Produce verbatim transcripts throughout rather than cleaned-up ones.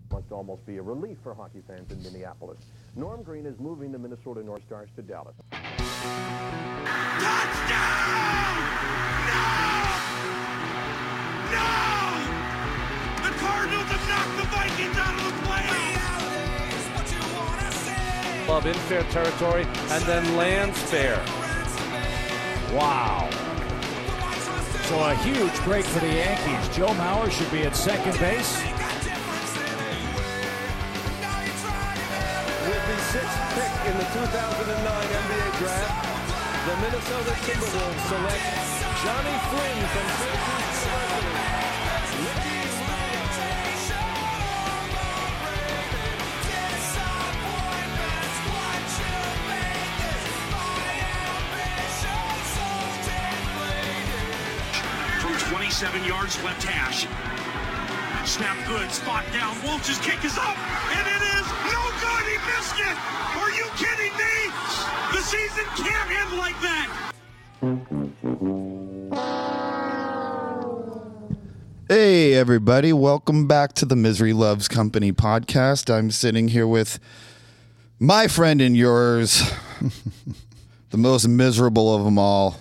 Must almost be a relief for hockey fans in Minneapolis. Norm Green is moving the Minnesota North Stars to Dallas. Touchdown! No! No! The Cardinals have knocked the Vikings out of the playoffs! Club in fair territory and then lands fair. Wow. So a huge break for the Yankees. Joe Mauer should be at second base. With the sixth pick in the two thousand nine N B A draft, the Minnesota Timberwolves select Johnny Flynn from Syracuse University. From twenty-seven yards left hash. Snap good, spot down. Wolch's kick is up, and it is no good. He missed it. Are you kidding me? The season can't end like that. Hey, everybody. Welcome back to the Misery Loves Company podcast. I'm sitting here with my friend and yours, the most miserable of them all,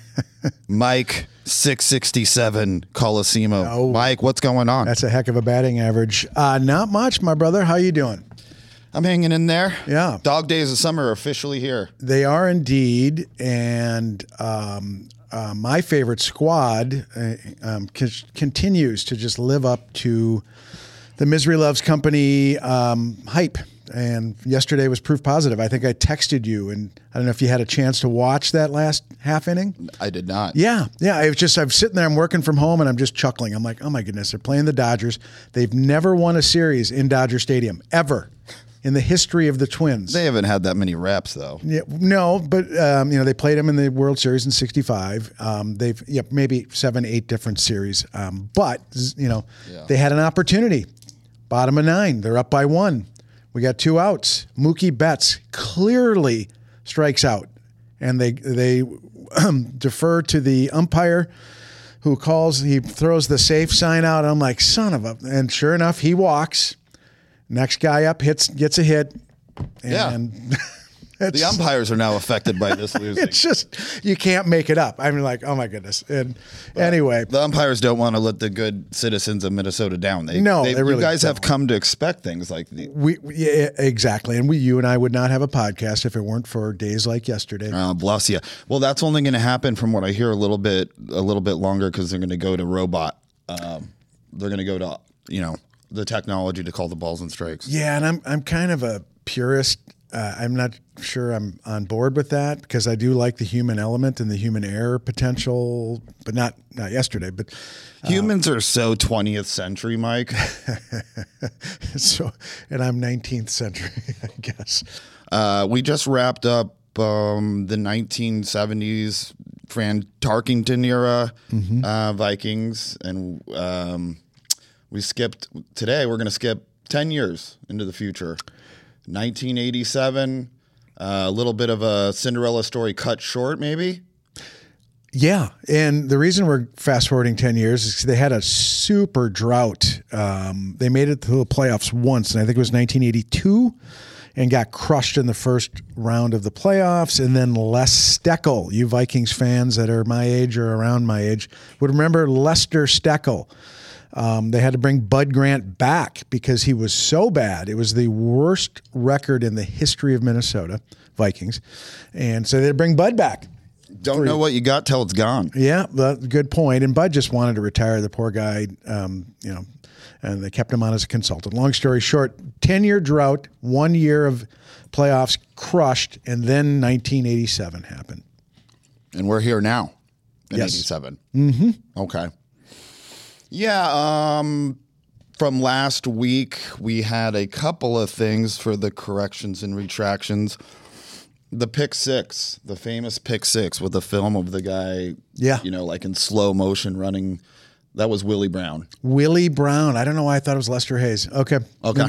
Mike six sixty-seven Colosimo. Oh, Mike, what's going on? That's a heck of a batting average. Uh, not much, my brother. How you doing? I'm hanging in there. Yeah. Dog days of summer are officially here. They are indeed. And um, uh, my favorite squad uh, um, c- continues to just live up to the Misery Loves Company um, hype. And yesterday was proof positive. I think I texted you, and I don't know if you had a chance to watch that last half inning. I did not. Yeah, yeah. I was just I'm sitting there, I'm working from home, and I'm just chuckling. I'm like, oh my goodness, they're playing the Dodgers. They've never won a series in Dodger Stadium ever in the history of the Twins. They haven't had that many reps though. Yeah, no, but um, you know they played them in the World Series in sixty-five. Um, they've yeah, maybe seven, eight different series. Um, but you know Yeah. they had an opportunity. Bottom of nine, they're up by one. We got two outs. Mookie Betts clearly strikes out, and they they um, defer to the umpire, who calls. He throws the safe sign out. I'm like, son of a! And sure enough, he walks. Next guy up hits gets a hit, and Yeah. it's, The umpires are now affected by this losing. it's just you can't make it up. I'm like, oh my goodness. And anyway, The umpires don't want to let the good citizens of Minnesota down. They, No, they, they really you guys have don't. come to expect things like these. we yeah, exactly. And we, you and I would not have a podcast if it weren't for days like yesterday. Uh, bless you. Well, that's only going to happen from what I hear a little bit, a little bit longer because they're going to go to robot. Um, they're going to go to you know the technology to call the balls and strikes. Yeah, and I'm I'm kind of a purist. Uh, I'm not sure I'm on board with that because I do like the human element and the human error potential, but not not yesterday. But Humans are so twentieth century, Mike. so, and I'm nineteenth century, I guess. Uh, we just wrapped up um, the nineteen seventies Fran Tarkington era Mm-hmm. uh, Vikings, and um, we skipped today. We're going to skip ten years into the future. nineteen eighty-seven, uh, a little bit of a Cinderella story cut short, maybe. Yeah, and the reason we're fast forwarding ten years is 'cause they had a super drought. Um, they made it to the playoffs once, and I think it was nineteen eighty-two, and got crushed in the first round of the playoffs. And then Les Steckel, you Vikings fans that are my age or around my age, would remember Lester Steckel. Um, they had to bring Bud Grant back because he was so bad. It was the worst record in the history of Minnesota Vikings, and so they had to bring Bud back. Don't know what you got till it's gone. Yeah, that, good point. And Bud just wanted to retire. The poor guy, um, you know, and they kept him on as a consultant. Long story short, ten-year drought, one year of playoffs crushed, and then nineteen eighty-seven happened. And we're here now in Yes. eighty-seven. Mm-hmm. Okay. Yeah, um, from last week, we had a couple of things for the corrections and retractions. The pick six, the famous pick six with the film of the guy, Yeah. you know, like in slow motion running. That was Willie Brown. Willie Brown. I don't know why I thought it was Lester Hayes. Okay. Okay.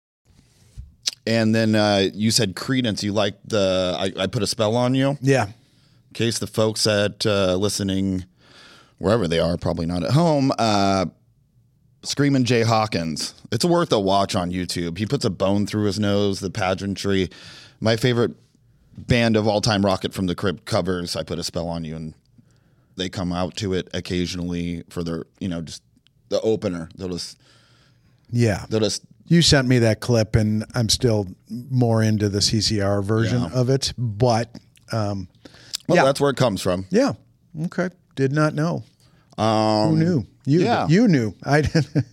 And then uh, you said Credence. You liked the, I, I put a spell on you. Yeah. In case the folks that uh, listening, wherever they are, probably not at home, uh, Screaming Jay Hawkins. It's worth a watch on YouTube. He puts a bone through his nose, the pageantry. My favorite band of all time, Rocket from the Crypt, covers I Put a Spell on You, and they come out to it occasionally for their, you know, just the opener. They'll just, Yeah. they'll just, You sent me that clip, and I'm still more into the C C R version Yeah. of it. But, um, well, yeah. that's where it comes from. Yeah. Okay. Did not know. Um, Who knew? You, yeah. you knew. I didn't.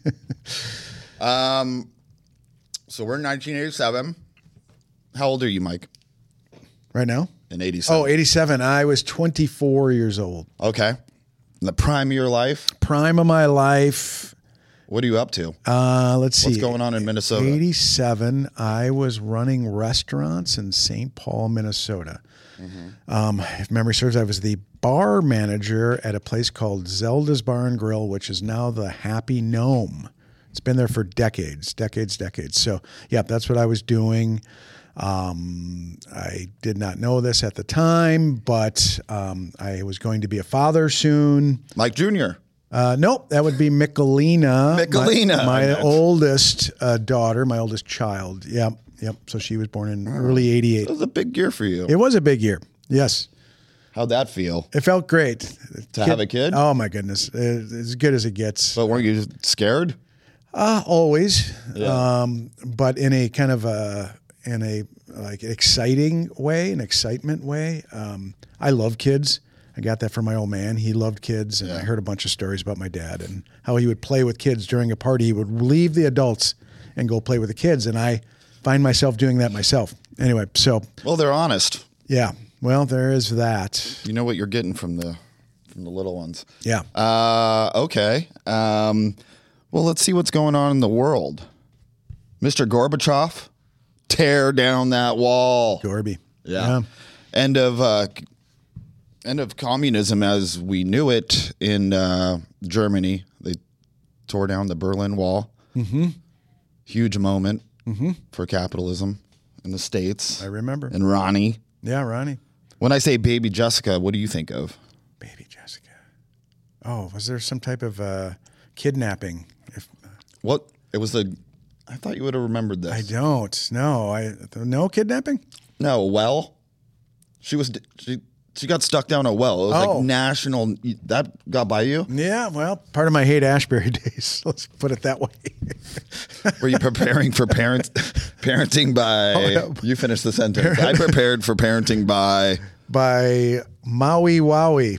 Um, so we're in nineteen eighty-seven. How old are you, Mike? Right now? In eighty-seven. Oh, eighty-seven. I was twenty-four years old. Okay. In the prime of your life, Prime of my life. what are you up to? Uh, let's see. What's going on in Minnesota? eighty-seven. I was running restaurants in Saint Paul, Minnesota. Mm-hmm. Um, if memory serves, I was the bar manager at a place called Zelda's Bar and Grill, which is now the Happy Gnome. It's been there for decades, decades, decades. So, yeah, that's what I was doing. Um, I did not know this at the time, but um, I was going to be a father soon. Mike Junior Uh, nope, that would be Michelina. Michelina. My, my oldest uh, daughter, my oldest child. Yep, yep. So she was born in early eighty-eight. That was a big year for you. It was a big year. Yes. How'd that feel? It felt great. To have a kid? Oh, my goodness. Uh, As good as it gets. But weren't you scared? Uh, always. Yeah. Um, but in a kind of a, in a like exciting way, an excitement way. Um, I love kids. I got that from my old man. He loved kids, and Yeah. I heard a bunch of stories about my dad and how he would play with kids during a party. He would leave the adults and go play with the kids, and I find myself doing that myself. Anyway, so Well, they're honest. yeah. Well, there is that. You know what you're getting from the from the little ones. Yeah. Uh, okay. Um, well, let's see what's going on in the world. Mister Gorbachev, tear down that wall. Gorby. Yeah. End of uh, end of communism as we knew it in uh, Germany. They tore down the Berlin Wall. Mm-hmm. Huge moment for capitalism in the States. I remember. And Ronnie. Yeah, Ronnie. When I say Baby Jessica, what do you think of? Baby Jessica. Oh, was there some type of uh, kidnapping? If What? It was the. I thought you would have remembered this. I don't. No, I no kidnapping. No, a well. She was. She she got stuck down a well. It was Oh. like national. That got by you. Yeah, well, part of my hate Ashbury days. Let's put it that way. Were you preparing for parent parenting by? Oh, yeah. You finished the sentence. I prepared for parenting by. By Maui Wowie.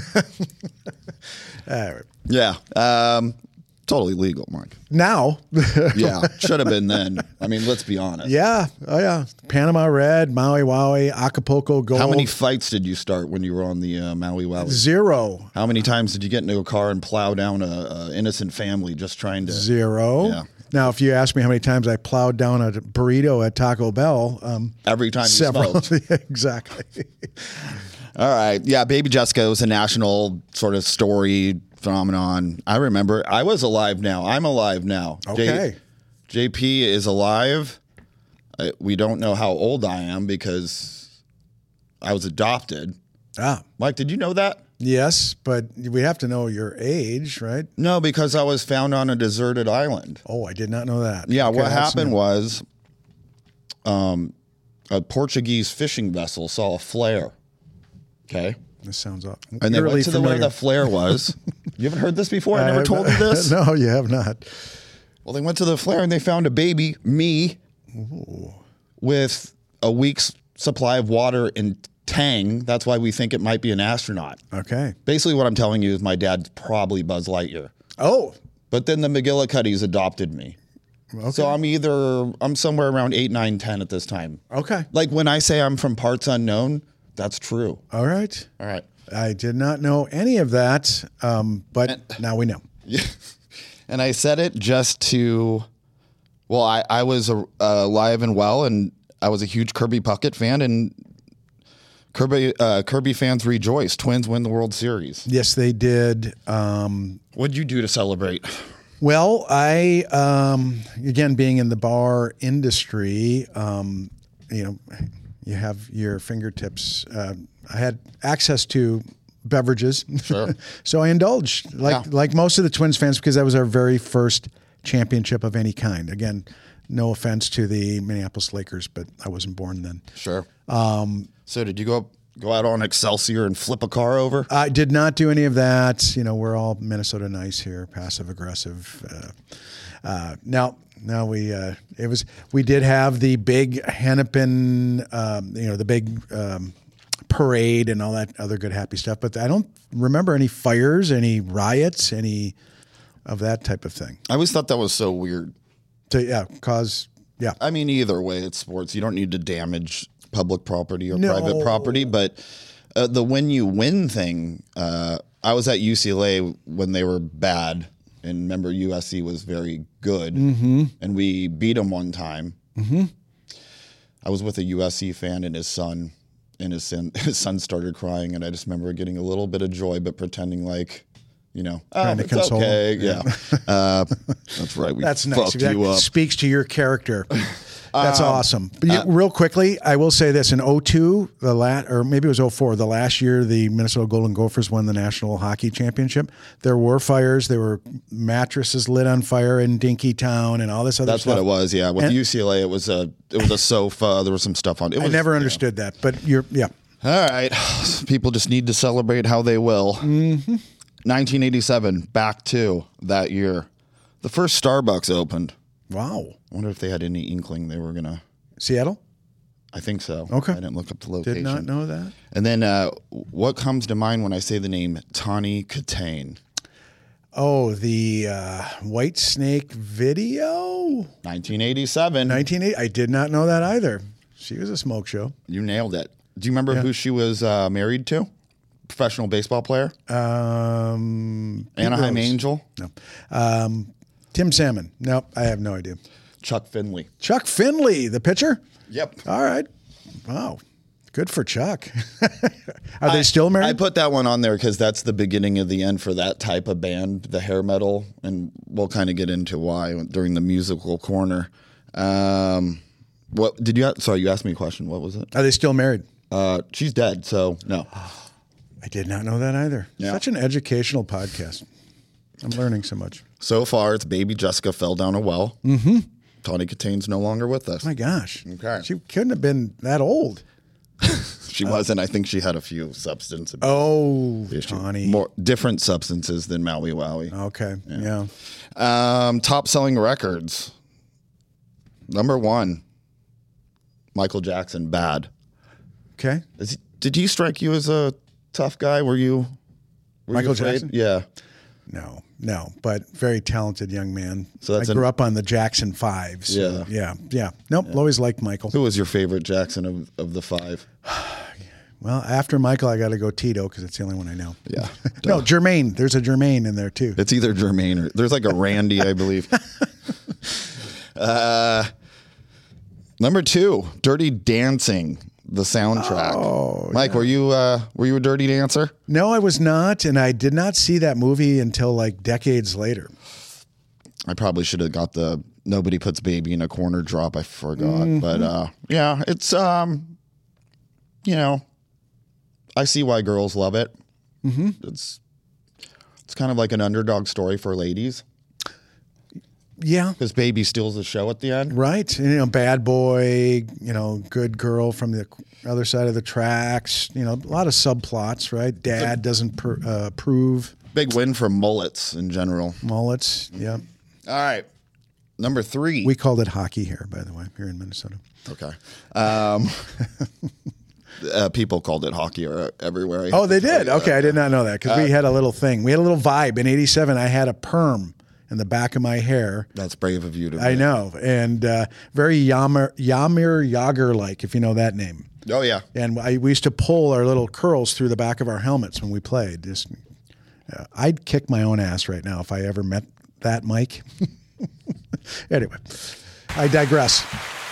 All right. Yeah. Um, totally legal, Mark. Now, Yeah, should have been then. I mean, let's be honest. yeah, oh yeah, Panama Red, Maui Wowie, Acapulco Gold. How many fights did you start when you were on the uh, Maui Wowie? Zero. How many times did you get into a car and plow down a, a innocent family just trying to? Zero. Yeah. Now, if you ask me how many times I plowed down a burrito at Taco Bell, um, Every time you several. smoked. Exactly. All right. Yeah, Baby Jessica was a national sort of story phenomenon. I remember. I was alive now. I'm alive now. Okay. J- JP is alive. I, we don't know how old I am because I was adopted. Ah, Mike, did you know that? yes, but we have to know your age, right? No, because I was found on a deserted island. Oh, I did not know that. Yeah, Okay, what that's happened new. was um, a Portuguese fishing vessel saw a flare. Okay. This sounds off. And they eerily went to the where familiar. the flare was. You haven't heard this before? I I never have told not- you this? No, you have not. Well, they went to the flare and they found a baby, me, with a week's supply of water in Tang. That's why we think it might be an astronaut. Okay. Basically, what I'm telling you is my dad's probably Buzz Lightyear. Oh, But then the McGillicuddies adopted me. okay. So I'm either, I'm somewhere around eight, nine, ten at this time. Okay. Like when I say I'm from parts unknown, that's true. All right. All right. I did not know any of that, um, but now we know. Yeah. And I said it just to, well, I, I was uh, alive and well, and I was a huge Kirby Puckett fan, and Kirby uh, Kirby fans rejoice. Twins win the World Series. Yes, they did. Um, What'd you do to celebrate? well, I, um, again, being in the bar industry, um, you know, you have your fingertips. Uh, I had access to beverages. Sure. So I indulged, like Yeah. like most of the Twins fans, because that was our very first championship of any kind. Again, no offense to the Minneapolis Lakers, but I wasn't born then. Sure. Um, so did you go go out on Excelsior and flip a car over? I did not do any of that. You know, we're all Minnesota nice here, passive aggressive. Uh, uh, now, now we uh, it was we did have the big Hennepin, um, you know, the big um, parade and all that other good happy stuff. But I don't remember any fires, any riots, any of that type of thing. I always thought that was so weird. To yeah, cause yeah. I mean, either way, it's sports. You don't need to damage public property or No. private property. But uh, the when you win thing, uh, I was at U C L A when they were bad. And remember, U S C was very good. Mm-hmm. And we beat them one time. Mm-hmm. I was with a U S C fan and his son. And his son, his son started crying. And I just remember getting a little bit of joy, but pretending like, you know, oh, Trying to it's console okay. him. Yeah. uh, that's right. We That's nice. fucked That you up. speaks to your character. That's Um, awesome. But you, real quickly, I will say this: in oh two, the last, or maybe it was oh four, the last year the Minnesota Golden Gophers won the National Hockey Championship. There were fires. There were mattresses lit on fire in Dinkytown and all this other That's stuff. what it was, yeah. With And- U C L A, it was a it was a sofa. There was some stuff on it. It I was, never you know. understood that, but you're yeah. All right, people just need to celebrate how they will. Mm-hmm. nineteen eighty-seven, back to that year, the first Starbucks opened. Wow, I wonder if they had any inkling they were gonna. Seattle. I think so. Okay. I didn't look up the location. Did not know that. And then, uh, what comes to mind when I say the name Tawny Katane? Oh, the uh, White Snake video, nineteen eighty-seven. nineteen eighty. I did not know that either. She was a smoke show. You nailed it. Do you remember Yeah. who she was uh, married to? Professional baseball player? Um, Pete Anaheim Rose. Angel? No. Um, Tim Salmon. Nope, I have no idea. Chuck Finley. Chuck Finley, the pitcher? Yep. All right. Wow. Good for Chuck. Are they still married? I put that one on there because that's the beginning of the end for that type of band, the hair metal, and we'll kind of get into why during the musical corner. Um, what did you? a- Sorry, you asked me a question. What was it? Are they still married? Uh, she's dead, so no. I did not know that either. Yeah. Such an educational podcast. I'm learning so much. So far, it's baby Jessica fell down a well. Mm-hmm. Tawny Katane's no longer with us. My gosh. Okay. She couldn't have been that old. She wasn't. I think she had a few substance abuse Oh, issues. Tawny. More different substances than Maui Wowie. Okay. Yeah. Um, top selling records. Number one, Michael Jackson, Bad. Okay. Is he, did he strike you as a tough guy? Were you were Michael you afraid? Jackson? Yeah. No, no, but very talented young man. So that's I grew an- up on the Jackson Five. So Yeah. yeah, yeah. Nope, always liked Michael. Who was your favorite Jackson of, of the five? Well, after Michael, I got to go Tito because it's the only one I know. Yeah. No, Jermaine. There's a Jermaine in there too. It's either Jermaine or there's like a Randy, I believe. uh, number two, Dirty Dancing, the soundtrack. Oh, Mike, were you uh, were you a Dirty Dancer? No, I was not, and I did not see that movie until like decades later. I probably should have got the Nobody Puts Baby in a Corner drop. I forgot. Mm-hmm. But uh, yeah, it's, um, you know, I see why girls love it. Mm-hmm. It's it's kind of like an underdog story for ladies Yeah, because Baby steals the show at the end. right. And, you know, bad boy. You know, good girl from the other side of the tracks. You know, a lot of subplots. Right. Dad doesn't per, uh, approve. Big win for mullets in general. Mullets. Yeah. All right. Number three. We called it hockey here, by the way, here in Minnesota. okay. Um, uh, people called it hockey or everywhere. I Oh, hate they to tell did? you Okay, that. I did not know that because Uh, we had a little thing. We had a little vibe. In eighty-seven, I had a perm in the back of my hair. That's brave of you to I know. And uh, very Yamir, Yamir Yager-like, if you know that name. Oh, yeah. And I, we used to pull our little curls through the back of our helmets when we played. Just, uh, I'd kick my own ass right now if I ever met that Mike. Anyway, I digress.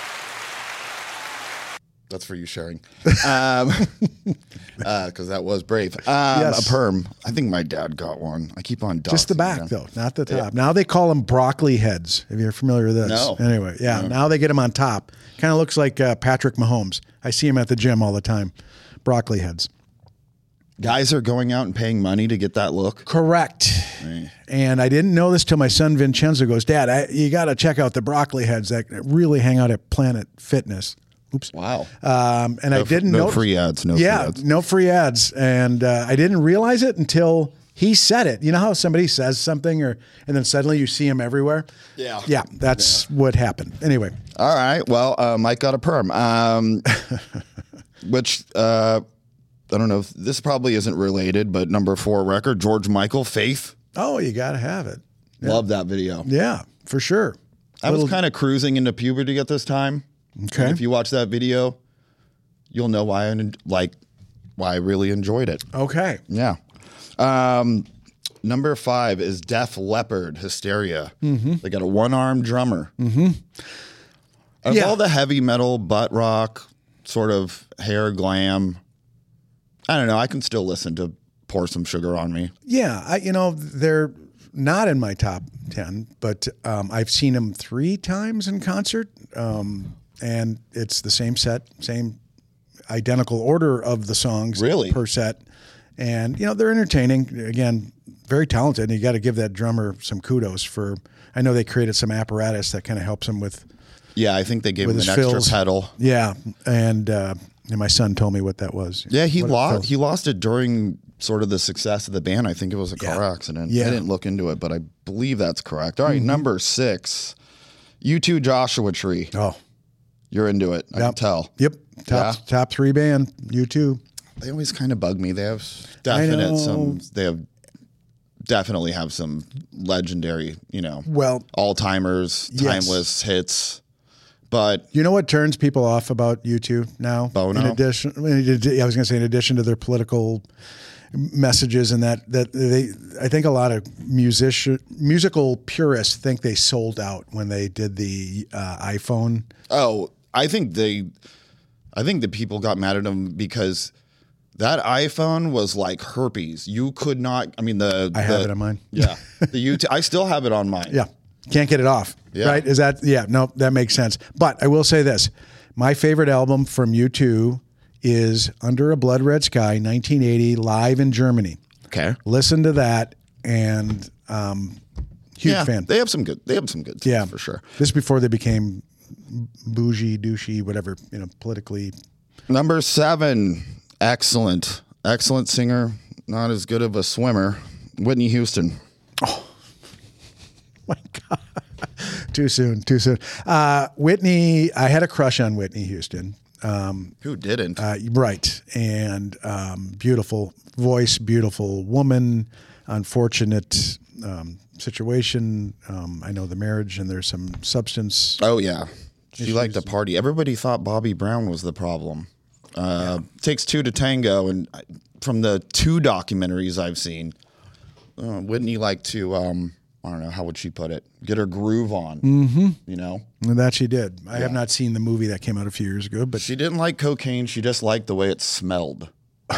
That's for you sharing. Um, because that was brave. Um, Yes. A perm. I think my dad got one. I keep on Just the doxing back, him. though, not the top. Now they call them broccoli heads. If you're familiar with this. No. Anyway, yeah. Now they get them on top. Kind of looks like uh, Patrick Mahomes. I see him at the gym all the time. Broccoli heads. Guys are going out and paying money to get that look. Correct. Right. And I didn't know this till my son Vincenzo goes, Dad, I, you got to check out the broccoli heads that really hang out at Planet Fitness. Oops. Wow. Um, and No I f- didn't no know. free ads, no yeah, free ads. no free ads. And uh, I didn't realize it until he said it. You know how somebody says something, or and then suddenly you see him everywhere? Yeah. Yeah, that's what happened. Anyway. All right. Well, uh, Mike got a perm, um, which uh, I don't know if this probably isn't related, but number four record, George Michael, Faith. Oh, you got to have it. Yeah. Love that video. Yeah, for sure. I Little- was kind of cruising into puberty at this time. Okay. And if you watch that video, you'll know why I en- like why I really enjoyed it. Okay. Yeah. Um, number five is Def Leppard, Hysteria. Mm-hmm. They got a one-armed drummer. Mm-hmm. Of Yeah. all the heavy metal, butt rock, sort of hair glam, I don't know. I can still listen to Pour Some Sugar on Me. Yeah, I you know they're not in my top ten, but um, I've seen them three times in concert, um, and it's the same set, same identical order of the songs Really? per set, and you know they're entertaining. Again, very talented, and you got to give that drummer some kudos for. I know they created some apparatus that kind of helps him with Yeah, I think they gave with him his an extra fills. pedal. Yeah, and, uh, and my son told me what that was. Yeah, he What it lost. felt. He lost it during sort of the success of the band. I think it was a car Yeah. accident. Yeah. I didn't look into it, but I believe that's correct. All right, Mm-hmm. number six, U two Joshua Tree. Oh, You're into it. I can yep. tell. Yep, top Yeah. top three band. You too. They always kind of bug me. They have I know. definite some. They have definitely have some legendary, you know, Well, all timers, Yes. timeless hits. But you know what turns people off about U two now? Bono? In addition, I was going to say, in addition to their political messages and that, that they, I think a lot of musician, musical purists think they sold out when they did the uh, iPhone. oh, I think they, I think the people got mad at them because that iPhone was like herpes. You could not. I mean, the I have the- it on mine. Yeah, the U two. I still have it on mine. Yeah. Can't get it off. Yeah. Right? Is that, yeah, no, that makes sense. But I will say this. My favorite album from U two is Under a Blood Red Sky, nineteen eighty, live in Germany. Okay. Listen to that, and um, huge Yeah, fan. they have some good. They have some good. Yeah, for sure. This is before they became bougie, douchey, whatever, you know, politically. Number seven, excellent, excellent singer, not as good of a swimmer, Whitney Houston. My God, too soon, too soon. Uh, Whitney, I had a crush on Whitney Houston. Um, Who didn't? uh, right, and um, beautiful voice, beautiful woman. Unfortunate um, situation. Um, I know the marriage, and there's some substance. oh yeah, she liked to party. Everybody thought Bobby Brown was the problem. Uh, Takes two to tango, and I- from the two documentaries I've seen, uh, Whitney liked to. Um, I don't know, how would she put it? Get her groove on. Mm-hmm. You know, And that she did. I have not seen the movie that came out a few years ago, but she didn't like cocaine. She just liked the way it smelled.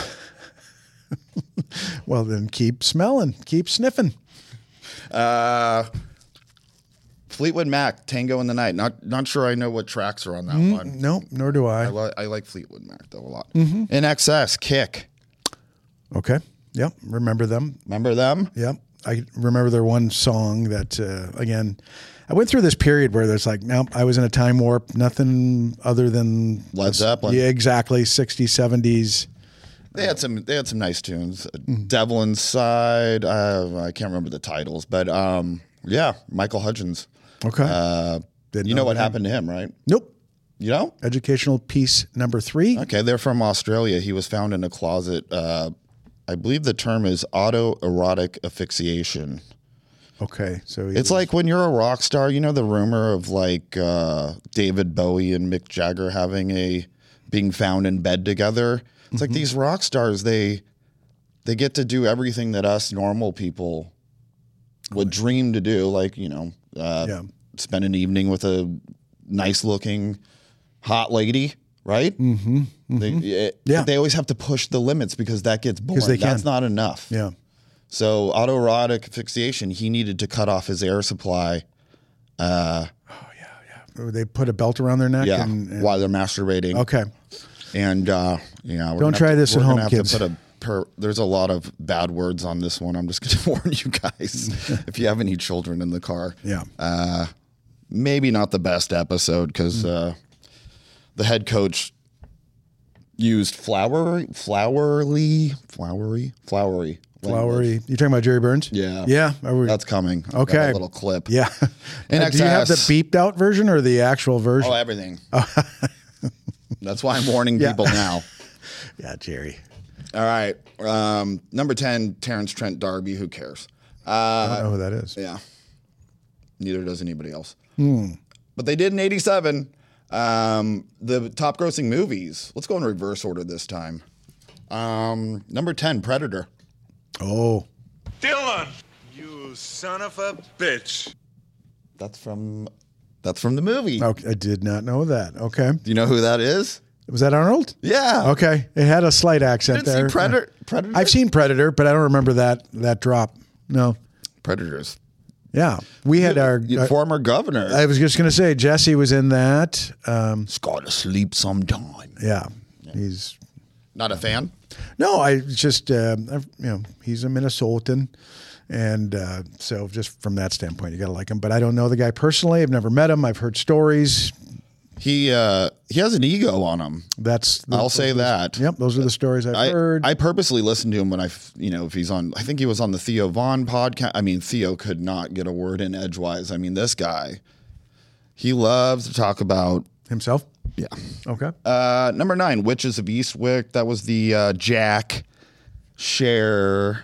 well, then keep smelling, keep sniffing. Uh, Fleetwood Mac, Tango in the Night. Not not sure I know what tracks are on that one. No, nor do I. I, li- I like Fleetwood Mac though a lot. Mm-hmm. In Excess, Kick. Okay. Yep. Remember them. Remember them? Yep. I remember their one song that, uh, again, I went through this period where there's like, no, I was in a time warp, nothing other than Led Zeppelin. Yeah, exactly. sixties, seventies. They had some. They had some nice tunes. Devil Inside. Uh, I can't remember the titles, but um, yeah, Michael Hutchins. Okay. Uh, Didn't you know know what that. happened to him, right? Nope. You know? Educational piece number three. Okay, they're from Australia. He was found in a closet. Uh, I believe the term is autoerotic asphyxiation. Okay. So he It's was- like when you're a rock star, you know the rumor of like uh, David Bowie and Mick Jagger having a being found in bed together. It's like these rock stars, they they get to do everything that us normal people would dream to do, like, you know, uh, Yeah. spend an evening with a nice looking hot lady, right? Mm-hmm. They, it- Yeah. they always have to push the limits because that gets boring. they That's can. not enough. yeah. So autoerotic asphyxiation, he needed to cut off his air supply. They put a belt around their neck. Yeah, And, and- while they're masturbating. okay. And uh, yeah, we're Don't gonna try have to- this at we're home, gonna have kids. To put a per, there's a lot of bad words on this one. I'm just going to warn you guys if you have any children in the car. Yeah. Uh, maybe not the best episode because uh, the head coach used flowery, flowery, flowery, flowery. Flowery. You talking about Jerry Burns? Yeah. Yeah. Are we- That's coming. I've got Okay. a little clip. Yeah. In Uh, do you have the excess. beeped out version or the actual version? Oh, everything. That's why I'm warning Yeah. people now. Yeah, Jerry. All right. Um, number ten, Terrence Trent D'Arby. Who cares? I Uh, don't know who that is. yeah. Neither does anybody else. Hmm. But they did in eighty-seven. Um, the top grossing movies. Let's go in reverse order this time. Um, number ten, Predator. Oh. Dylan, you son of a bitch. That's from that's from the movie. Okay. I did not know that. Okay. Do you know who that is? Was that Arnold? Yeah. Okay. It had a slight accent Didn't see there. Predator- Predator? I've seen Predator, but I don't remember that that drop. No. Predators. Yeah. We had our. Your former governor. I was just going to say, Jesse was in that. Um, He's got to sleep sometime. yeah. He's. Not a fan? No, I just, uh, I've- you know, he's a Minnesotan. And uh, so just from that standpoint, you got to like him. But I don't know the guy personally. I've never met him. I've heard stories. He uh, he has an ego on him. That's. The, I'll say that. Yep. Those are the stories I've I, heard. I purposely listen to him when I, f- you know, if he's on, I think he was on the Theo Vaughn podcast. I mean, Theo could not get a word in edgewise. I mean, this guy, he loves to talk about. Himself? Yeah. Okay. Uh, number nine, Witches of Eastwick. That was the uh, Jack, Cher.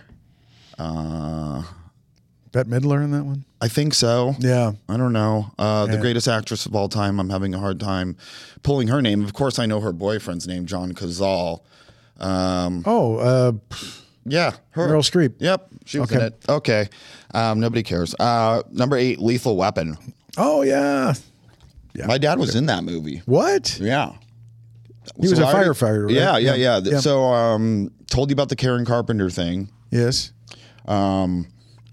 Uh, Bette Midler in that one? I think so. Yeah. I don't know. Uh, the Yeah. greatest actress of all time. I'm having a hard time pulling her name. Of course, I know her boyfriend's name, John Cazale. Um, Oh, uh, yeah, her. Meryl Streep. Yep, she was in Okay. it. Okay, um, nobody cares. Uh, number eight, Lethal Weapon. oh, yeah. My dad was in that movie. What? Yeah, He was So a I already- firefighter, right? Yeah, yeah, yeah. Yeah. So, um, told you about the Karen Carpenter thing. Yes. Um,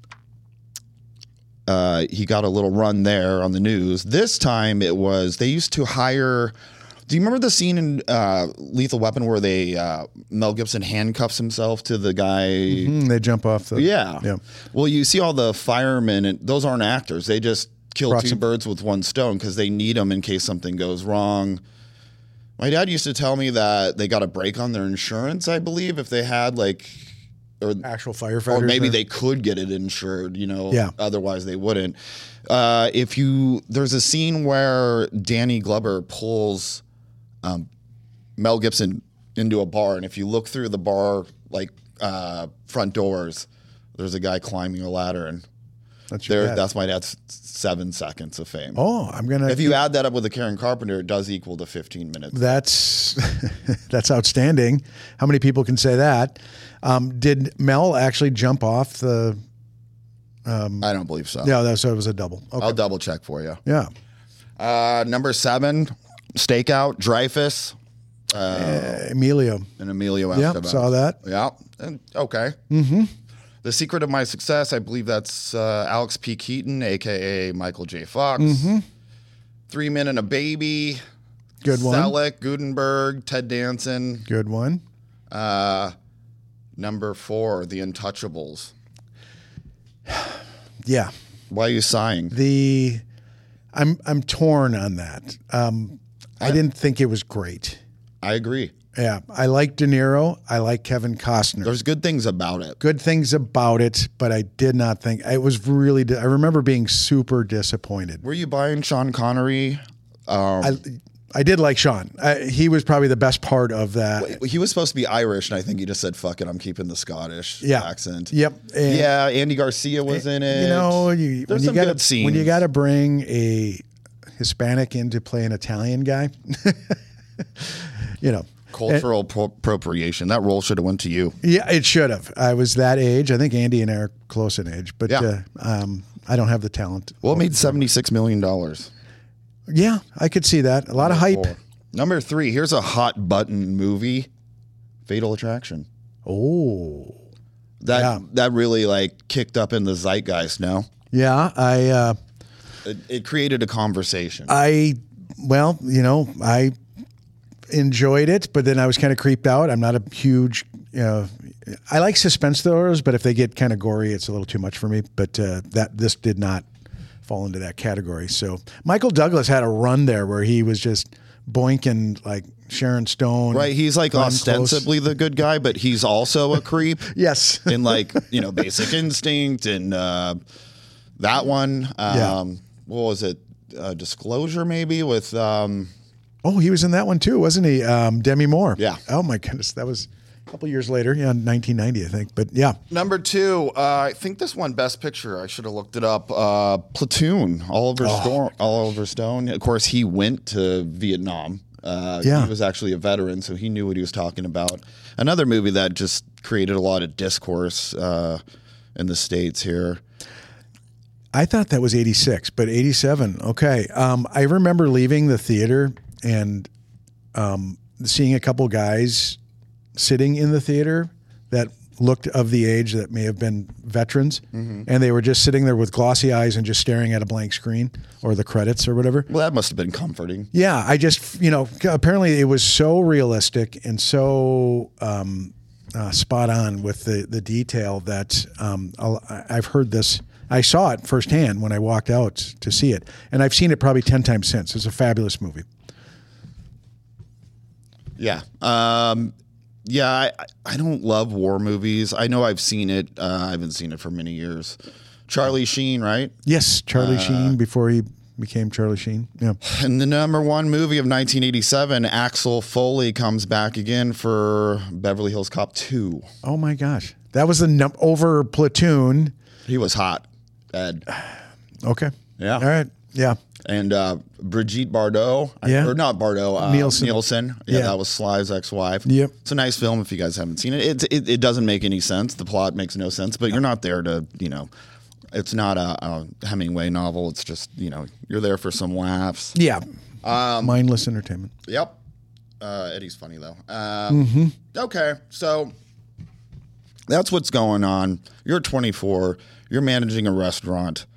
uh, he got a little run there on the news. This time it was, they used to hire, do you remember the scene in uh, Lethal Weapon where they, uh, Mel Gibson handcuffs himself to the guy? Mm, they jump off the. Yeah. Yeah. Well, you see all the firemen, and those aren't actors. They just kill Brought two some- birds with one stone because they need them in case something goes wrong. My dad used to tell me that they got a break on their insurance, I believe, if they had like, or Actual firefighters. or maybe there. they could get it insured, you know, Yeah. otherwise they wouldn't. Uh, if you, there's a scene where Danny Glover pulls um, Mel Gibson into a bar, and if you look through the bar, like uh, front doors, there's a guy climbing a ladder, and That's your there, dad. that's my dad's seven seconds of fame. Oh, I'm going to. If you add that up with the Karen Carpenter, it does equal to fifteen minutes. That's that's outstanding. How many people can say that? Um, did Mel actually jump off the? I don't believe so. Yeah, that so it was a double. Okay. I'll double check for you. Yeah. Uh, number seven, Stakeout, Dreyfus. Emilio. And Emilio Yeah, Estevez. saw that. Yeah. And, okay. Mm-hmm. The Secret of My Success, I believe that's uh, Alex P. Keaton, a k a. Michael J. Fox. Mm-hmm. Three Men and a Baby. Good one. Selleck, Gutenberg, Ted Danson. Good one. Uh, number four, The Untouchables. Yeah. Why are you sighing? The I'm I'm torn on that. Um, I didn't think it was great. I agree. Yeah, I like De Niro. I like Kevin Costner. There's good things about it. Good things about it, but I did not think it was really. I remember being super disappointed. Were you buying Sean Connery? I I did like Sean. I, he was probably the best part of that. He was supposed to be Irish, and I think he just said, fuck it, I'm keeping the Scottish Yeah. accent. Yep. And- yeah, Andy Garcia was in it. You know, you, There's when you some got good scenes. when you got to bring a Hispanic in to play an Italian guy, you know. Cultural pro- appropriation. That role should have went to you. Yeah, it should have. I was that age. I think Andy and I are close in age, but Yeah. uh, um, I don't have the talent. Well, it made seventy-six million dollars. Yeah, I could see that. A lot of hype. Number three, here's a hot button movie, Fatal Attraction. Oh, That Yeah. that really like kicked up in the zeitgeist. No, yeah. I, uh, it, it created a conversation. I, well, you know, I enjoyed it, but then I was kind of creeped out. I'm not a huge you know, I like suspense thrillers, but if they get kind of gory, it's a little too much for me. But uh, that this did not fall into that category. So Michael Douglas had a run there where he was just boinking like Sharon Stone. Right. He's like Glenn ostensibly Close. the good guy, but he's also a creep. Yes. in like, you know, Basic Instinct and uh, that one. Um, Yeah. What was it? Uh, Disclosure, maybe, with. Um, Oh, he was in that one too, wasn't he? Um, Demi Moore. Yeah. Oh my goodness, that was a couple years later. Yeah, nineteen ninety, I think. But yeah. Number two, uh, I think this one, Best Picture. I should have looked it up. Uh, Platoon, Oliver Oh. Stone. Oliver Stone. Of course, he went to Vietnam. Uh, Yeah. He was actually a veteran, so he knew what he was talking about. Another movie that just created a lot of discourse uh, in the States here. I thought that was eighty-six, but eighty-seven. Okay. Um, I remember leaving the theater and um, seeing a couple guys sitting in the theater that looked of the age that may have been veterans, Mm-hmm. and they were just sitting there with glossy eyes and just staring at a blank screen or the credits or whatever. Well, that must have been comforting. Yeah, I just, you know, apparently it was so realistic and so um, uh, spot on with the, the detail that um, I'll- I've heard this. I saw it firsthand when I walked out to see it, and I've seen it probably ten times since. It's a fabulous movie. Yeah. Um, yeah, I, I don't love war movies. I know I've seen it. Uh, I haven't seen it for many years. Charlie Sheen, right? Yes, Charlie Sheen before he became Charlie Sheen. Yeah. And the number one movie of nineteen eighty-seven, Axel Foley comes back again for Beverly Hills Cop two. Oh my gosh, that was the num- over Platoon. He was hot, Ed. Okay. Yeah. All right. Yeah. And uh, Brigitte Bardot, I- Yeah. or not Bardot, uh, Nielsen. Nielsen. Yeah, Yeah. that was Sly's ex-wife. Yep. It's a nice film if you guys haven't seen it. It, it. it doesn't make any sense. The plot makes no sense, but you're not there to, you know, it's not a, a Hemingway novel. It's just, you know, you're there for some laughs. Yeah. Um, Mindless entertainment. Yep. Uh, Eddie's funny, though. Um, Okay, so that's what's going on. You're twenty-four. You're managing a restaurant.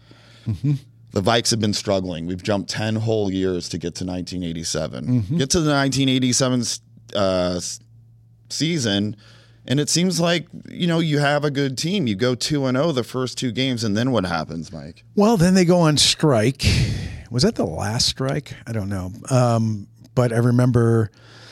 The Vikes have been struggling. We've jumped ten whole years to get to nineteen eighty-seven. Get to the nineteen eighty-seven uh, s- season, and it seems like, you know, you have a good team. You go two and oh the first two games, and then what happens, Mike? Well, then they go on strike. Was that the last strike? I don't know. Um, but I remember,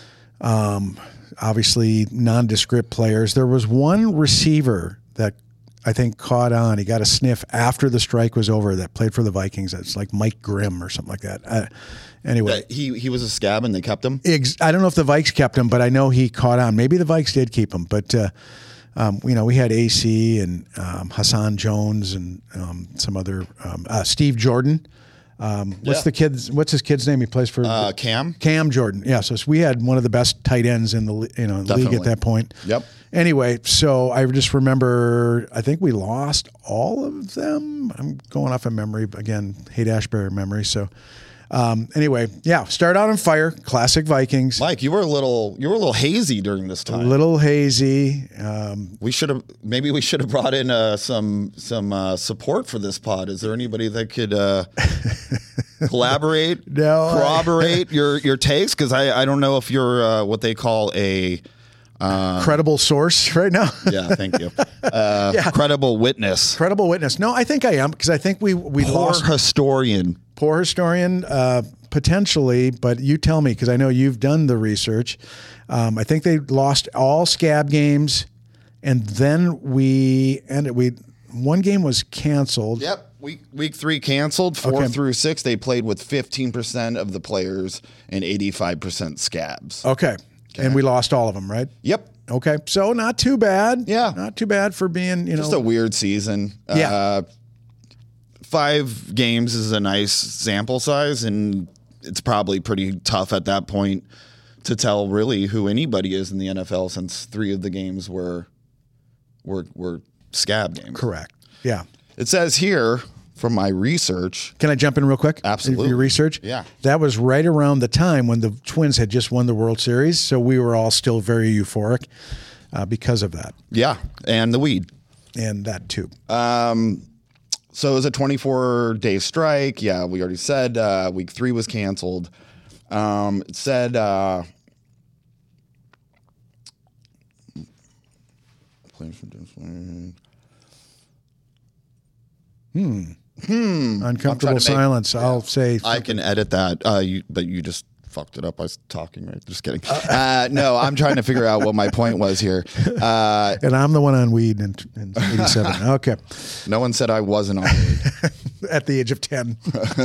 um, obviously, nondescript players. There was one receiver that I think caught on. He got a sniff after the strike was over that played for the Vikings. It's like Mike Grimm or something like that. Uh, anyway. Uh, he he was a scab, and they kept him. Ex- I don't know if the Vikes kept him, but I know he caught on. Maybe the Vikes did keep him, but uh, um, you know, we had A C and um, Hassan Jones and um, some other um, uh, Steve Jordan. Um, what's Yeah. the kid's? What's his kid's name? He plays for Uh, Cam. Cam Jordan. Yeah, so we had one of the best tight ends in the li- you know league Definitely. at that point. Yep. Anyway, so I just remember, I think we lost all of them. I'm going off of memory again, Haight Ashbury memory. So um, anyway, yeah, start out on fire. Classic Vikings. Mike, you were a little you were a little hazy during this A time. little hazy. Um, We should have maybe we should have brought in uh, some some uh, support for this pod. Is there anybody that could uh, collaborate, No, I- corroborate your your takes? Because I, I don't know if you're uh, what they call a credible source right now. yeah thank you uh, Yeah. credible witness, Credible witness. No, I think I am because I think we we poor lost historian. poor historian uh, potentially, but you tell me because I know you've done the research. Um, I think they lost all scab games, and then we ended. We one game was canceled. Yep. Week week three canceled. Four Okay. through six they played with fifteen percent of the players and eighty-five percent scabs. Okay. And we lost all of them, right? Yep. Okay, so not too bad. Yeah. not too bad for being you Just know a weird season. Yeah. Uh, five games is a nice sample size, and it's probably pretty tough at that point to tell really who anybody is in the N F L since three of the games were were were scab games. correct. Yeah. It says here from my research. Can I jump in real quick? Absolutely. Your research? Yeah. That was right around the time when the Twins had just won the World Series, so we were all still very euphoric uh, because of that, Yeah, and the weed. and that too. So it was a twenty-four day strike. Yeah, we already said uh, week three was canceled. Um, it said uh, claims from James. Hmm. Hmm. Uncomfortable make- silence. I'll say. I can edit that. Uh, you, but you just fucked it up. I was talking, right? Just kidding. Uh, no, I'm trying to figure out what my point was here. Uh, And I'm the one on weed in, in eighty-seven. Okay. no one said I wasn't on weed. At the age of ten.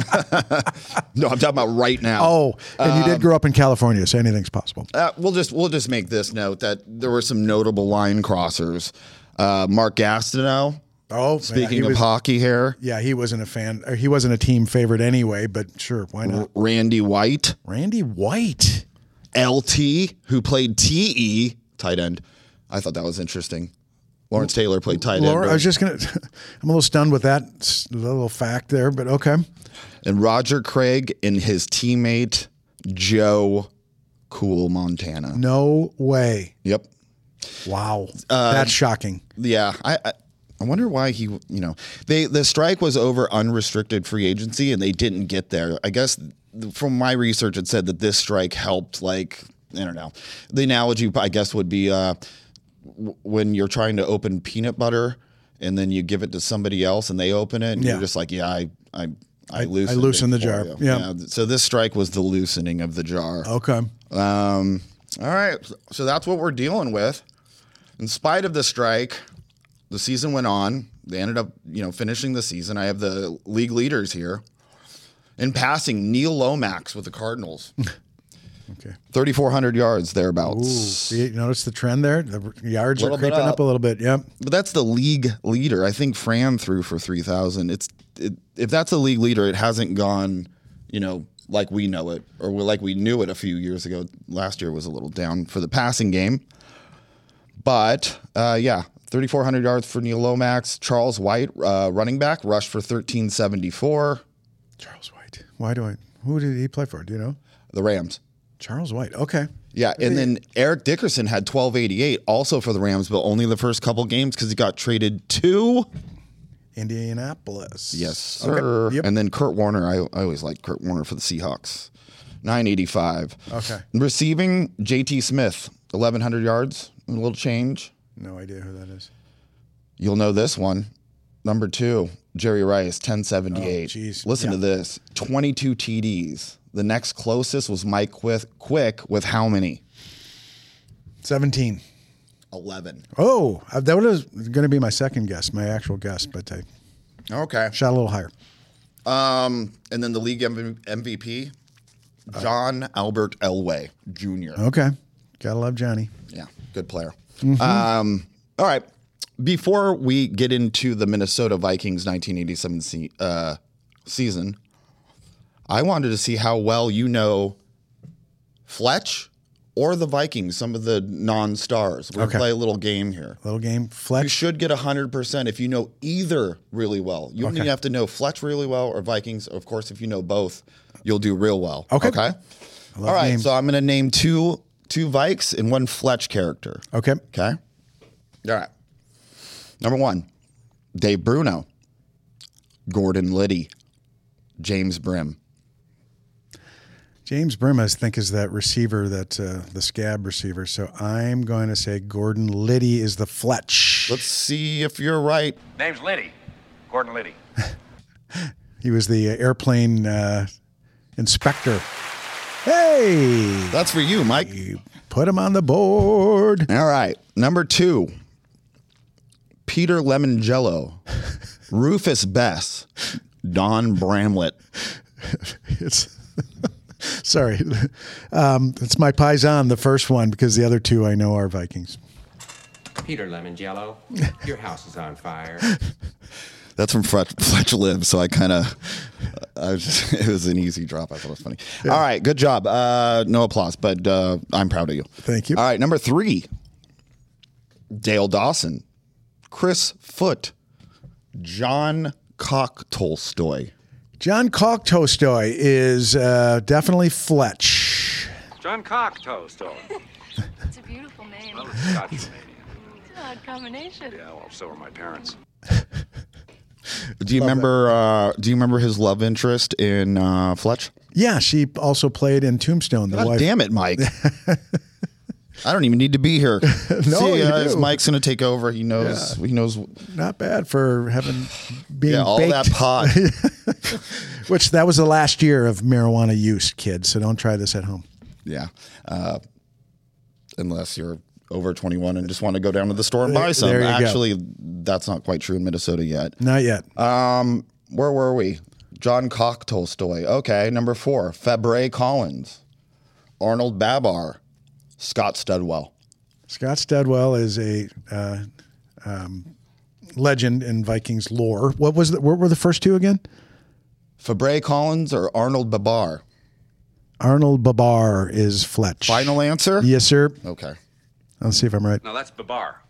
No, I'm talking about right now. Oh, and you did grow up in California, so anything's possible. Uh, we'll just we'll just make this note that there were some notable line crossers. Uh, Mark Gastineau. Oh, Speaking yeah, he of was- hockey here, Yeah, he wasn't a fan. Or he wasn't a team favorite anyway, but sure, why not? Randy White, Randy White. L T, who played T E, tight end. I thought that was interesting. Lawrence Taylor played tight end. Laura, I was but- just going to, I'm a little stunned with that s- little fact there, but okay. and Roger Craig and his teammate Joe Cool Montana. No way. Yep. Wow. Uh, That's shocking. Yeah, I, I I wonder why he, you know, they the strike was over unrestricted free agency and they didn't get there. I guess from my research, it said that this strike helped. Like, I don't know, the analogy I guess would be uh, w- when you're trying to open peanut butter and then you give it to somebody else and they open it and Yeah. you're just like, yeah, I I I, I loosened, loosened it the jar. for you. Yeah. So this strike was the loosening of the jar. Okay. Um, all right. So that's what we're dealing with. In spite of the strike, the season went on. They ended up, you know, finishing the season. I have the league leaders here. In passing, Neil Lomax with the Cardinals. Okay. thirty-four hundred yards, Ooh. thereabouts. You notice the trend there? The yards are Little bit creeping up. up. a little bit. Yep. But that's the league leader. I think Fran threw for three thousand. It's it, if that's the league leader, it hasn't gone, you know, like we know it or like we knew it a few years ago. Last year was a little down for the passing game. But, uh, yeah, thirty-four hundred yards for Neil Lomax. Charles White, uh, running back, rushed for thirteen seventy-four. Charles White. Why do I? Who did he play for? Do you know? The Rams. Charles White. Okay. Yeah, and then Eric Dickerson had twelve eighty-eight, also for the Rams, but only the first couple games because he got traded to Indianapolis. yes, sir. Okay. Yep. And then Kurt Warner. I, I always liked Kurt Warner for the Seahawks. nine eighty-five. Okay. Receiving, J T Smith, eleven hundred yards, a little change. No idea who that is. You'll know this one. Number two, Jerry Rice, ten seventy-eight. Oh, geez. Listen Yeah. to this, twenty-two T Ds. The next closest was Mike Quick, Quick with how many? seventeen. eleven. Oh, uh, that was going to be my second guess, my actual guess, but I Okay. shot a little higher. Um, and then the league M V P, John Albert Elway Junior Okay. Gotta love Johnny. Yeah, good player. Um, all right. Before we get into the Minnesota Vikings nineteen eighty-seven se- uh, season, I wanted to see how well you know Fletch or the Vikings, some of the non-stars. We're going Okay. to play a little game here. Little game. You Fletch. should get one hundred percent if you know either really well. You don't Okay. even have to know Fletch really well or Vikings. Of course, if you know both, you'll do real well. Okay. Okay? love All right, names. so I'm going to name two two Vikes and one Fletch character. Okay. Okay? All right. Number one, Dave Bruno, Gordon Liddy, James Brim. James Brim, I think, is that receiver, that uh, the scab receiver. So I'm going to say Gordon Liddy is the Fletch. Let's see if you're right. Name's Liddy. Gordon Liddy. He was the airplane uh, inspector. Hey, That's for you, Mike. you put him on the board. All right. Number two, Peter Lemongello, Rufus Bess, Don Bramlett. It's sorry, um, it's my paisan, the first one, because the other two I know are Vikings. Peter Lemongello, your house is on fire. That's from Fletch, Fletch Lives, so I kind of, I was just, it was an easy drop. I thought it was funny. All right, good job. Uh, no applause, but uh, I'm proud of you. Thank you. All right, number three, Dale Dawson, Chris Foote, John Cock Tolstoy. John Cock Tolstoy is uh, definitely Fletch. John Cock Tolstoy. It's a beautiful name. Well, it's Scotch Romanian. It's an odd combination. Yeah, well, so are my parents. Do you remember? Uh, do you remember his love interest in uh, Fletch? Yeah, she also played in Tombstone. The God wife. damn it, Mike! I don't even need to be here. No, See, you guys, do. Mike's going to take over. He knows. Yeah. He knows. Not bad for having being Yeah, all baked. that pot. Which that was the last year of marijuana use, kids. So don't try this at home. Yeah, uh, unless you're over twenty-one and just want to go down to the store and buy some. There you go. Actually, that's not quite true in Minnesota yet. Not yet. Um, where were we? John Koch Tolstoy. Okay, number four. Fabre Collins, Arnold Babar, Scott Studwell. Scott Studwell is a uh, um, legend in Vikings lore. What was the, what were the first two again? Fabre Collins or Arnold Babar? Arnold Babar is Fletch. Final answer? Yes, sir. Okay. Let's see if I'm right. No, that's Babar.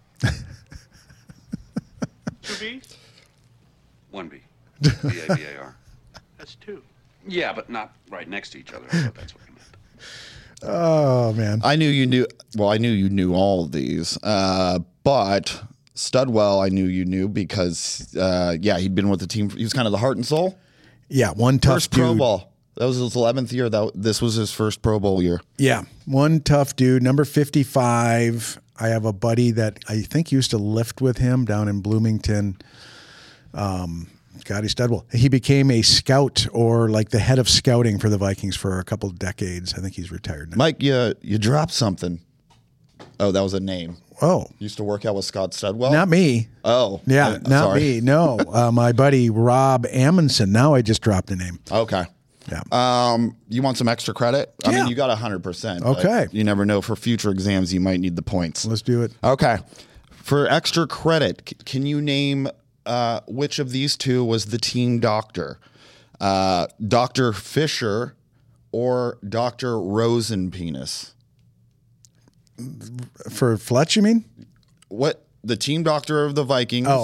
Two B's? One B. B A B A R. That's two. Yeah, but not right next to each other. I thought that's what you meant. Oh man. I knew you knew. Well, I knew you knew all of these, uh, but Studwell, I knew you knew because, uh, yeah, he'd been with the team. He was kind of the heart and soul. Yeah, one tough First Pro dude. Bowl. That was his eleventh year. That this was his first Pro Bowl year. Yeah, one tough dude. Number fifty-five. I have a buddy that I think used to lift with him down in Bloomington. Um, Scotty Studwell. He became a scout or like the head of scouting for the Vikings for a couple of decades. I think he's retired now. Mike, you you dropped something. Oh, that was a name. Oh, Used to work out with Scott Studwell. not me. Oh, Yeah, uh, not sorry. me. No, uh, my buddy Rob Amundsen. Now I just dropped a name. Okay. Yeah. Um, you want some extra credit? I Yeah. mean, you got a hundred percent. Okay. You never know. For future exams, you might need the points. Let's do it. Okay. For extra credit, c- can you name uh, which of these two was the team doctor? Uh, Doctor Fisher or Doctor Rosenpenis? For Fletch, you mean? What, the team doctor of the Vikings? Oh.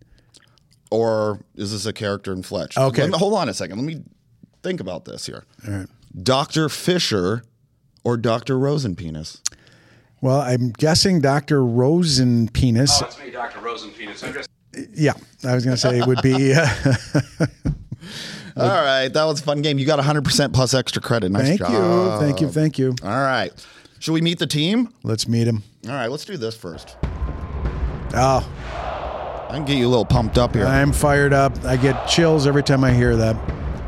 Or is this a character in Fletch? Okay. Let me- hold on a second. Let me think about this here. All right. Doctor Fisher or Doctor Rosenpenis? Well, I'm guessing Doctor Rosenpenis. Oh, it's me, Doctor Rosenpenis. I'm just. Yeah, I was going to say it would be. Uh, All right. That was a fun game. You got one hundred percent plus extra credit. Nice thank job. you. Thank you. Thank you. All right. Should we meet the team? Let's meet him. All right. Let's do this first. Oh, I can get you a little pumped up here. I'm fired up. I get chills every time I hear that.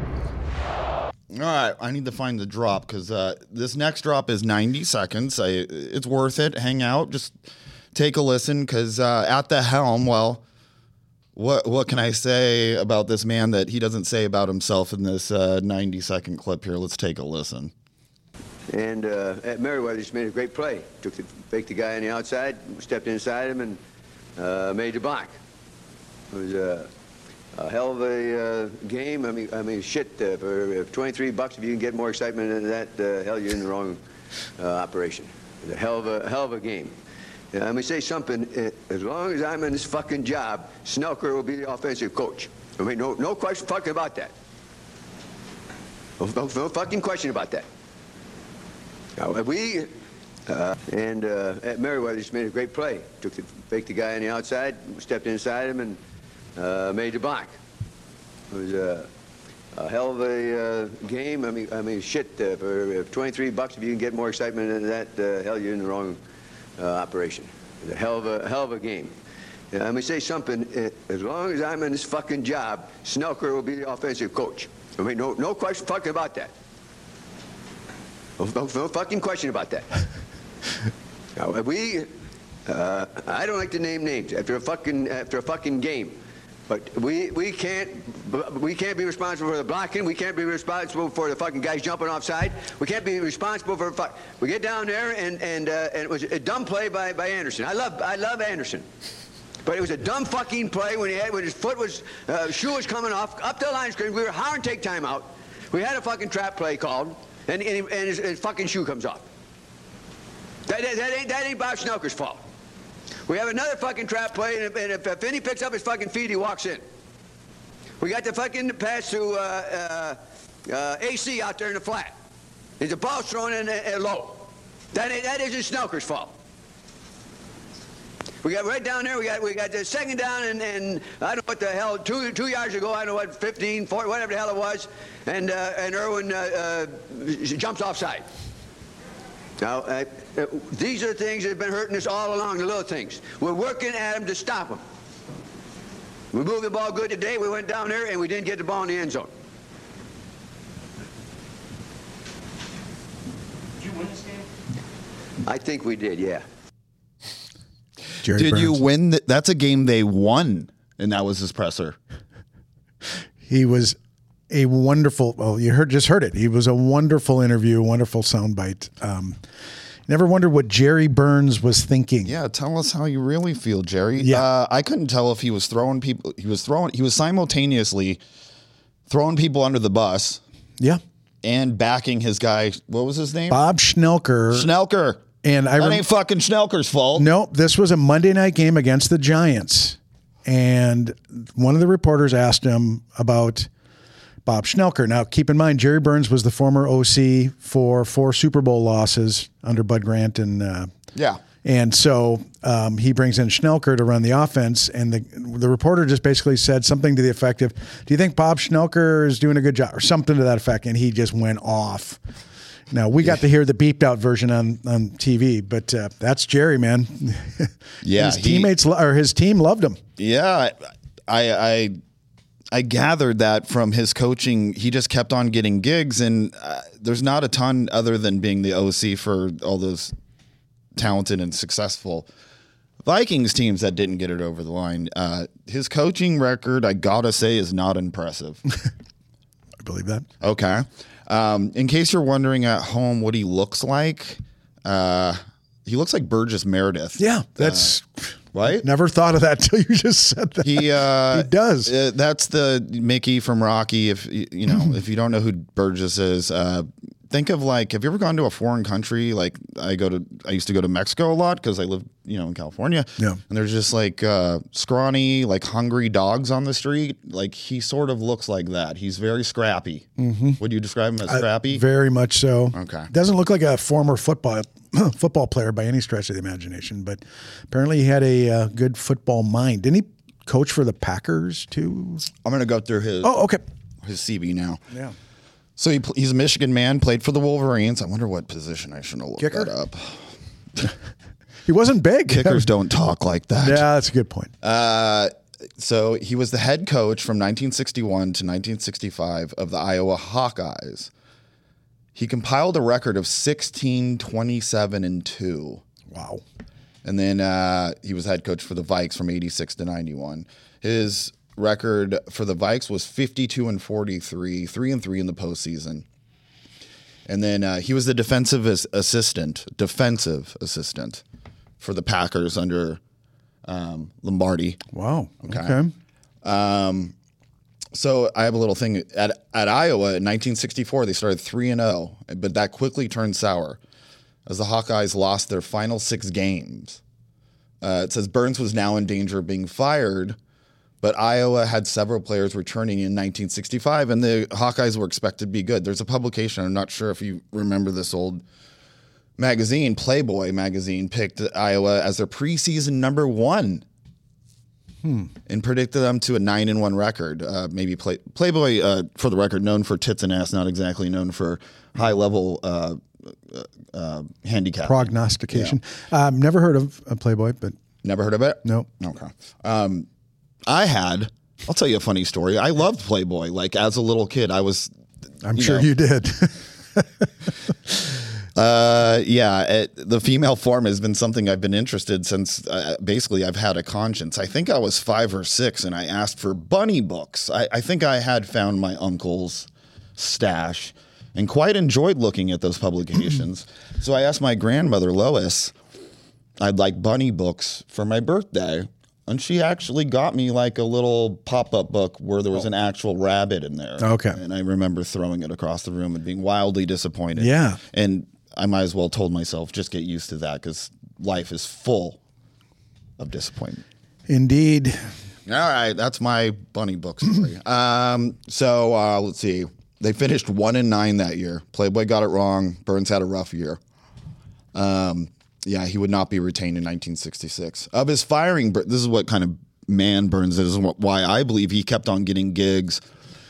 All right. I need to find the drop because uh, this next drop is ninety seconds. I, it's worth it. Hang out. Just take a listen because uh, at the helm, well, what what can I say about this man that he doesn't say about himself in this uh, ninety second clip here? Let's take a listen. And uh, at Merriweather just made a great play. Took the, faked the guy on the outside, stepped inside him, and uh, made the block. It was a, a hell of a uh, game. I mean, I mean, shit. Uh, for twenty-three bucks, if you can get more excitement than that, uh, hell, you're in the wrong uh, operation. It was a hell of a hell of a game. And let me say something. uh, As long as I'm in this fucking job, Snelker will be the offensive coach. I mean, no, no question fucking about that. No, no, no fucking question about that. Now, we uh, and uh, at Merriweather just made a great play. Took the faked the guy on the outside, stepped inside him, and uh, made the block. It was a, a hell of a uh, game. I mean, I mean, shit. Uh, for twenty-three bucks, if you can get more excitement than that, uh, hell, you're in the wrong uh, operation. It was a hell of a hell of a game. And let me say something. uh, As long as I'm in this fucking job, Snelker will be the offensive coach. I mean, no, no question fucking about that. No, no, no fucking question about that. Now, we, uh, I don't like to name names after a fucking after a fucking game, but we we can't we can't be responsible for the blocking. We can't be responsible for the fucking guys jumping offside. We can't be responsible for fuck. We get down there and and uh, and it was a dumb play by by Anderson. I love I love Anderson. But it was a dumb fucking play when he had when his foot was uh, shoe was coming off up the line screen. We were howling take time out. We had a fucking trap play called, and and, he, and his, his fucking shoe comes off. That, that, that ain't that ain't Bob Snelker's fault. We have another fucking trap play, and if, and if, if Finney picks up his fucking feet, he walks in. We got the fucking pass to uh, uh, uh, A C out there in the flat. There's a ball thrown in uh, low. That ain't, that isn't Snelker's fault. We got right down there. We got we got the second down, and, and I don't know what the hell. Two two yards ago, I don't know what, fifteen, forty, whatever the hell it was, and uh, and Irwin uh, uh, jumps offside. Now, uh, uh, these are the things that have been hurting us all along, the little things. We're working at them to stop them. We moved the ball good today. We went down there, and we didn't get the ball in the end zone. Did you win this game? I think we did, yeah. Jerry Did Burns. you win? Th- that's a game they won, and that was his presser. He was a wonderful. Well, you heard just heard it. He was a wonderful interview, wonderful soundbite. Um, never wondered what Jerry Burns was thinking. Yeah, tell us how you really feel, Jerry. Yeah. Uh, I couldn't tell if he was throwing people. He was throwing. He was simultaneously throwing people under the bus. Yeah. And backing his guy. What was his name? Bob Schnelker. Schnelker. And I that rem- ain't fucking Schnelker's fault. Nope. This was a Monday night game against the Giants, and one of the reporters asked him about Bob Schnelker. Now, keep in mind, Jerry Burns was the former O C for four Super Bowl losses under Bud Grant, and uh, yeah, and so um, he brings in Schnelker to run the offense. And the the reporter just basically said something to the effect of, "Do you think Bob Schnelker is doing a good job?" or something to that effect. And he just went off. Now, we got to hear the beeped out version on, on T V, but uh, that's Jerry, man. Yeah, his he- teammates lo- or his team loved him. Yeah, I, I I gathered that from his coaching. He just kept on getting gigs, and uh, there's not a ton other than being the O C for all those talented and successful Vikings teams that didn't get it over the line. Uh, his coaching record, I gotta say, is not impressive. I believe that. Okay. Um, in case you're wondering at home what he looks like, uh, he looks like Burgess Meredith. Yeah, that's uh, right. Never thought of that till you just said that. He uh, he does. Uh, that's the Mickey from Rocky. If you you know, if you don't know who Burgess is, uh, think of like, have you ever gone to a foreign country? Like I go to, I used to go to Mexico a lot because I live, you know, in California. Yeah. And there's just like uh, scrawny, like hungry dogs on the street. Like he sort of looks like that. He's very scrappy. Mm-hmm. Would you describe him as scrappy? Uh, very much so. Okay. Doesn't look like a former football football player by any stretch of the imagination, but apparently he had a uh, good football mind. Didn't he coach for the Packers too? I'm going to go through his. Oh, okay. His C V now. Yeah. So he, he's a Michigan man, played for the Wolverines. I wonder what position. I should have looked Kicker? that up. He wasn't big. Kickers don't talk like that. Yeah, that's a good point. Uh, so he was the head coach from nineteen sixty-one to nineteen sixty-five of the Iowa Hawkeyes. He compiled a record of sixteen, twenty-seven, and two. Wow. And then uh, he was head coach for the Vikes from eighty-six to ninety-one. His record for the Vikes was fifty-two and forty-three, three and three in the postseason. And then uh, he was the defensive as- assistant, defensive assistant for the Packers under um, Lombardi. Wow. Okay. Okay. Um, so I have a little thing at at Iowa in nineteen sixty-four. They started three and zero, but that quickly turned sour as the Hawkeyes lost their final six games. Uh, it says Burns was now in danger of being fired, but Iowa had several players returning in nineteen sixty-five, and the Hawkeyes were expected to be good. There's a publication. I'm not sure if you remember this old magazine, Playboy magazine, picked Iowa as their preseason number one. Hmm. And predicted them to a nine and one record. Uh, maybe play, Playboy, uh, for the record, known for tits and ass, not exactly known for high level uh, uh, uh, handicap Prognostication. Yeah. Um, never heard of a Playboy, but never heard of it. No. Okay. Um, I had. I'll tell you a funny story. I loved Playboy. Like as a little kid, I was. I'm you sure know, you did. Uh, yeah, it, the female form has been something I've been interested since uh, basically I've had a conscience. I think I was five or six and I asked for bunny books. I, I think I had found my uncle's stash and quite enjoyed looking at those publications. So I asked my grandmother, Lois, I'd like bunny books for my birthday. And she actually got me like a little pop-up book where there was an actual rabbit in there. Okay. And I remember throwing it across the room and being wildly disappointed. Yeah. And I might as well told myself, just get used to that because life is full of disappointment. Indeed. All right, that's my bunny book story. um, so uh, let's see. They finished one and nine that year. Playboy got it wrong. Burns had a rough year. Um, yeah, he would not be retained in nineteen sixty-six. Of his firing, this is what kind of man Burns is, and why I believe he kept on getting gigs.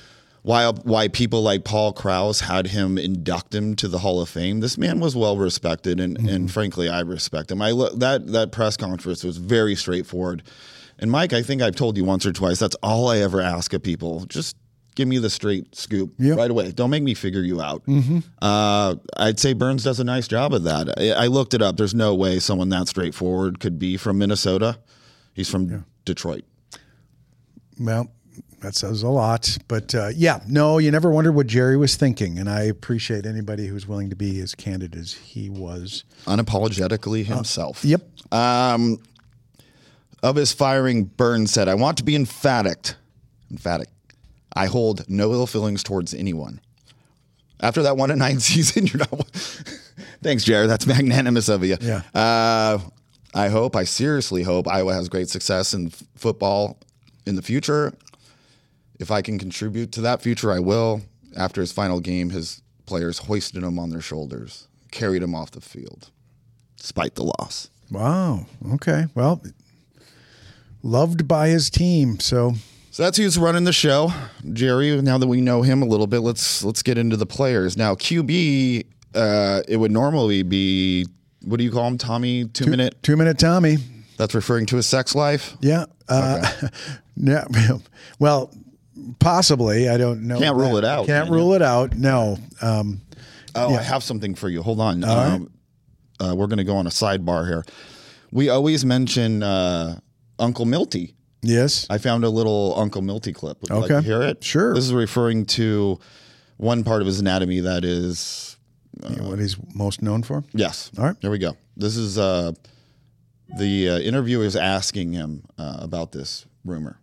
why why people like Paul Krause had him induct him to the Hall of Fame. This man was well respected, and, mm-hmm. and frankly, I respect him. I lo- that that press conference was very straightforward. And Mike, I think I've told you once or twice, that's all I ever ask of people. Just give me the straight scoop yep. right away. Don't make me figure you out. Mm-hmm. Uh, I'd say Burns does a nice job of that. I, I looked it up. There's no way someone that straightforward could be from Minnesota. He's from yeah. Detroit. Well, that says a lot. But, uh, yeah, no, you never wondered what Jerry was thinking. And I appreciate anybody who's willing to be as candid as he was. Unapologetically himself. Uh, yep. Um, of his firing, Burns said, I want to be emphatic. Emphatic. I hold no ill feelings towards anyone. After that one and nine season, you're not. Thanks, Jared. That's magnanimous of you. Yeah. Uh, I hope, I seriously hope Iowa has great success in f- football in the future. If I can contribute to that future, I will. After his final game, his players hoisted him on their shoulders, carried him off the field, despite the loss. Wow. Okay. Well, loved by his team. So. So that's who's running the show, Jerry. Now that we know him a little bit, let's let's get into the players. Now, Q B, uh, it would normally be, what do you call him, Tommy? Two, two minute? Two minute Tommy. That's referring to his sex life? Yeah. Uh, okay. Yeah. Well, possibly. I don't know. Can't rule it out. Can't rule it out. No. Um, oh, yeah. I have something for you. Hold on. All um, right. uh, we're going to go on a sidebar here. We always mention uh, Uncle Milty. Yes. I found a little Uncle Milty clip. Would you okay. like to hear it? Sure. This is referring to one part of his anatomy that is... Uh, you know what he's most known for? Yes. All right. Here we go. This is... Uh, the uh, interviewer is asking him uh, about this rumor.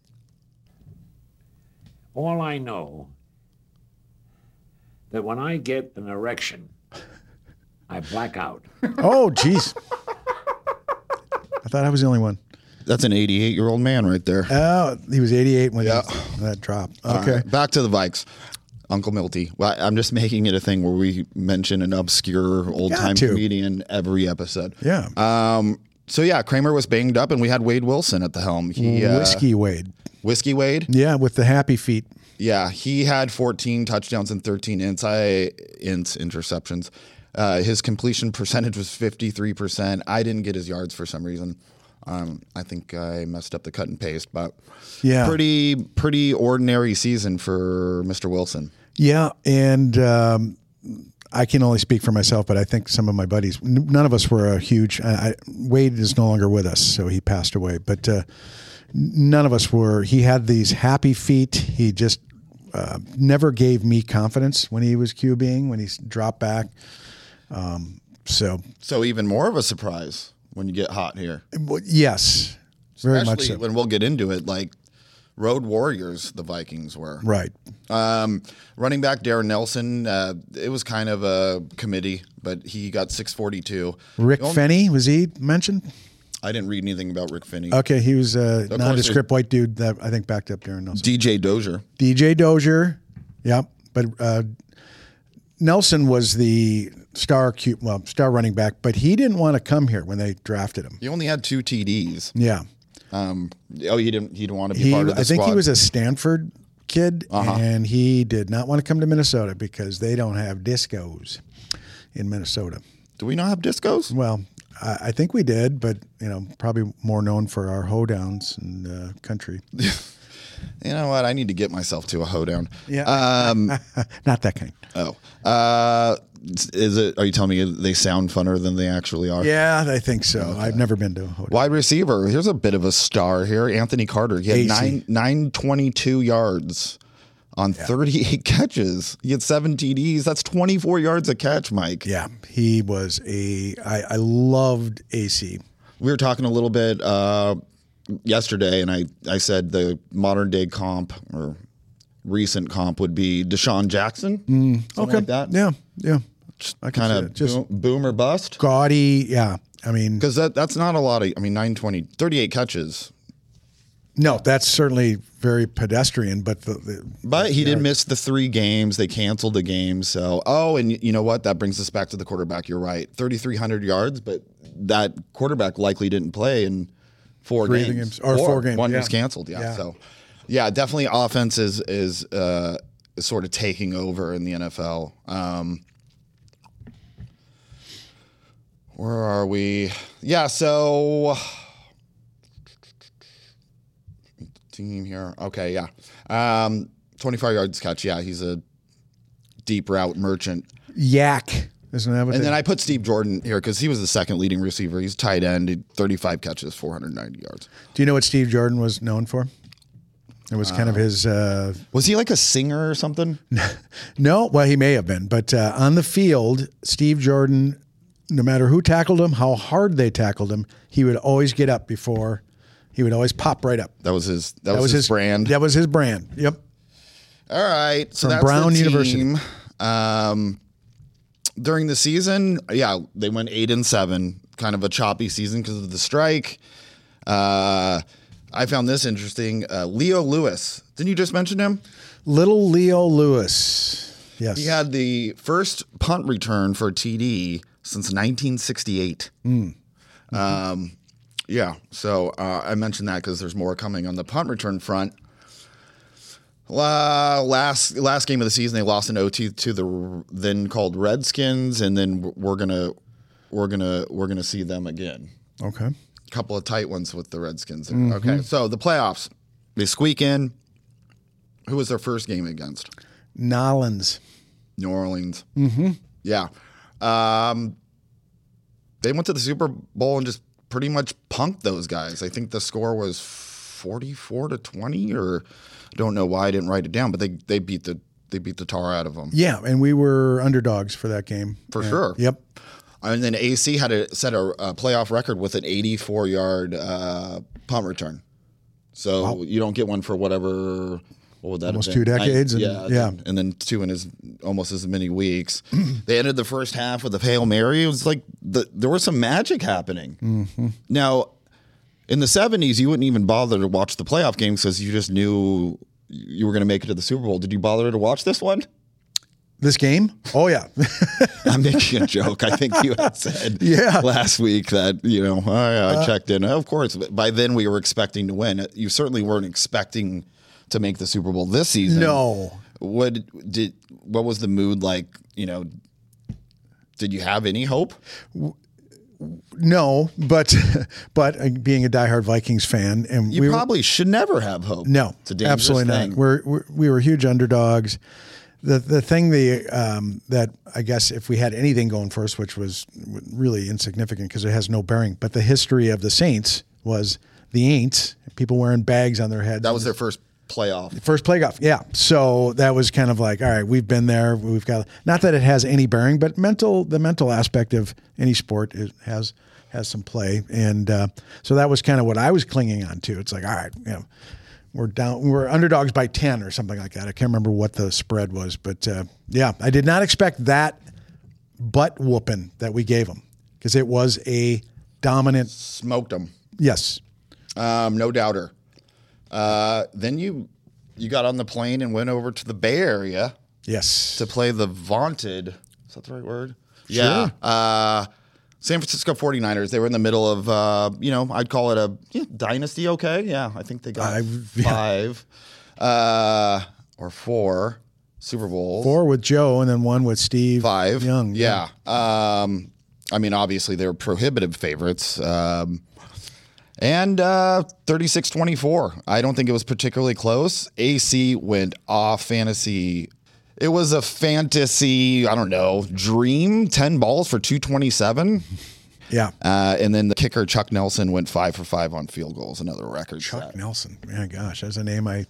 All I know that when I get an erection, I black out. Oh, jeez. I thought I was the only one. That's an eighty-eight-year-old man right there. Oh, he was eighty-eight when yeah. he, that dropped. Okay. Right, back to the Vikes. Uncle Milty. Well, I'm just making it a thing where we mention an obscure old-time comedian every episode. Yeah. Um. So, yeah, Kramer was banged up, and we had Wade Wilson at the helm. He, Whiskey uh, Wade. Whiskey Wade? Yeah, with the happy feet. Yeah, he had fourteen touchdowns and thirteen inside int interceptions. Uh, his completion percentage was fifty-three percent. I didn't get his yards for some reason. Um, I think I messed up the cut and paste, but yeah, pretty pretty ordinary season for Mister Wilson. Yeah, and um, I can only speak for myself, but I think some of my buddies, n- none of us were a huge. I, I, Wade is no longer with us, so he passed away. But uh, none of us were. He had these happy feet. He just uh, never gave me confidence when he was QBing, when he dropped back. Um, so, so even more of a surprise when you get hot here. Yes, very Especially much so. When we'll get into it, like road warriors, the Vikings were. Right. Um, running back Darren Nelson, uh, it was kind of a committee, but he got six forty-two. Rick Only, Fenney, was he mentioned? I didn't read anything about Rick Fenney. Okay, he was a nondescript white dude that I think backed up Darren Nelson. D J Dozier. D J Dozier, yep. But uh, Nelson was the star Q, well, star running back, but he didn't want to come here when they drafted him. He only had two T Ds. Yeah. Um, oh, he didn't. He didn't want to be he, part of the I think squad. he was a Stanford kid, uh-huh. and he did not want to come to Minnesota because they don't have discos in Minnesota. Do we not have discos? Well, I, I think we did, but you know, probably more known for our hoedowns in uh, country. You know what? I need to get myself to a hoedown. Yeah, um, not that kind. Oh, uh, is it? Are you telling me they sound funner than they actually are? Yeah, I think so. Okay. I've never been to a hoedown. Wide receiver. Here's a bit of a star here. Anthony Carter. He had A C. nine nine twenty two yards on yeah. thirty-eight catches. He had seven T Ds. That's twenty-four yards a catch, Mike. Yeah, he was a. I, I loved A C. We were talking a little bit uh, yesterday, and I, I said the modern day comp or recent comp would be Deshaun Jackson. Mm, something okay. like that. Yeah, yeah. I kind of just boom, boom or bust. Gaudy, yeah. I mean, because that that's not a lot of. I mean, nine twenty, thirty-eight catches. No, that's certainly very pedestrian, but the, the but he yeah. did miss the three games. They canceled the game. So, oh, and you know what? That brings us back to the quarterback. You're right. thirty-three hundred yards, but that quarterback likely didn't play in four Three games. games. Or four, four games. One yeah. was canceled. Yeah. yeah. So, yeah, definitely offense is, is uh, is sort of taking over in the N F L. Um, where are we? Yeah, so team here. Okay, yeah. Um, twenty-five yards catch. Yeah, he's a deep route merchant. Yak. Isn't that what and they... then I put Steve Jordan here because he was the second leading receiver. He's tight end, he thirty-five catches, four hundred ninety yards. Do you know what Steve Jordan was known for? It was kind uh, of his... Uh, was he like a singer or something? No, well, he may have been. But uh, on the field, Steve Jordan, no matter who tackled him, how hard they tackled him, he would always get up before... He would always pop right up. That was his That, that was, was his, his brand? That was his brand, yep. All right, so From that's Brown the University. team. Um, during the season, yeah, they went eight and seven. Kind of a choppy season because of the strike. Uh, I found this interesting. Uh, Leo Lewis, didn't you just mention him? Little Leo Lewis, yes. He had the first punt return for T D since nineteen sixty-eight. Mm. Mm-hmm. Um, yeah, so uh, I mentioned that because there's more coming on the punt return front. Uh, last last game of the season, they lost in O T to the then called Redskins, and then we're gonna we're gonna we're gonna see them again. Okay, a couple of tight ones with the Redskins. Mm-hmm. Okay, so the playoffs, they squeak in. Who was their first game against? Nolans, New Orleans. Mm-hmm. Yeah, um, they went to the Super Bowl and just pretty much punked those guys. I think the score was forty-four to twenty, or I don't know why I didn't write it down, but they they beat the they beat the tar out of them. Yeah, and we were underdogs for that game for yeah. sure. Yep. And then A C had a, set a, a playoff record with an eighty-four yard uh, punt return. So wow. you don't get one for whatever. What would that almost have two been? decades? I, and, yeah, yeah, and, and then two in as almost as many weeks. They ended the first half with a Hail Mary. It was like the, there was some magic happening. Mm-hmm. Now, in the seventies, you wouldn't even bother to watch the playoff games because you just knew you were going to make it to the Super Bowl. Did you bother to watch this one? This game? Oh, yeah. I'm making a joke. I think you had said yeah. last week that, you know, oh, yeah, I uh, checked in. Of course, by then we were expecting to win. You certainly weren't expecting to make the Super Bowl this season. No. What did? What was the mood like? You know, did you have any hope? No, but but being a diehard Vikings fan, and you we probably were, should never have hope. No, it's a dangerous absolutely thing. not. We're, we're we were huge underdogs. The the thing the um, that I guess if we had anything going for us, which was really insignificant because it has no bearing, but the history of the Saints was the Aints, people wearing bags on their heads. That was their first playoff. First playoff, yeah. So that was kind of like, all right, we've been there. We've got, not that it has any bearing, but mental, the mental aspect of any sport is, has has some play. And uh, so that was kind of what I was clinging on to. It's like, all right, you know, we're down, we're underdogs by ten or something like that. I can't remember what the spread was, but uh, yeah, I did not expect that butt whooping that we gave them because it was a dominant. Smoked them. Yes. Um, no doubter. Uh, then you you got on the plane and went over to the Bay Area. Yes. To play the vaunted, is that the right word? Sure. Yeah. Uh, San Francisco forty-niners. They were in the middle of, uh, you know, I'd call it a yeah, dynasty, okay? Yeah, I think they got Five, yeah. five uh, or four Super Bowls. Four with Joe and then one with Steve Five. Young. Yeah. yeah. Um, I mean, obviously, they're prohibitive favorites. Um And uh, thirty-six twenty-four. I don't think it was particularly close. A C went off fantasy. It was a fantasy, I don't know, dream. ten balls for two twenty-seven. Yeah. Uh, and then the kicker, Chuck Nelson, went five for five on field goals. Another record. Chuck set. Nelson. My gosh, that's a name I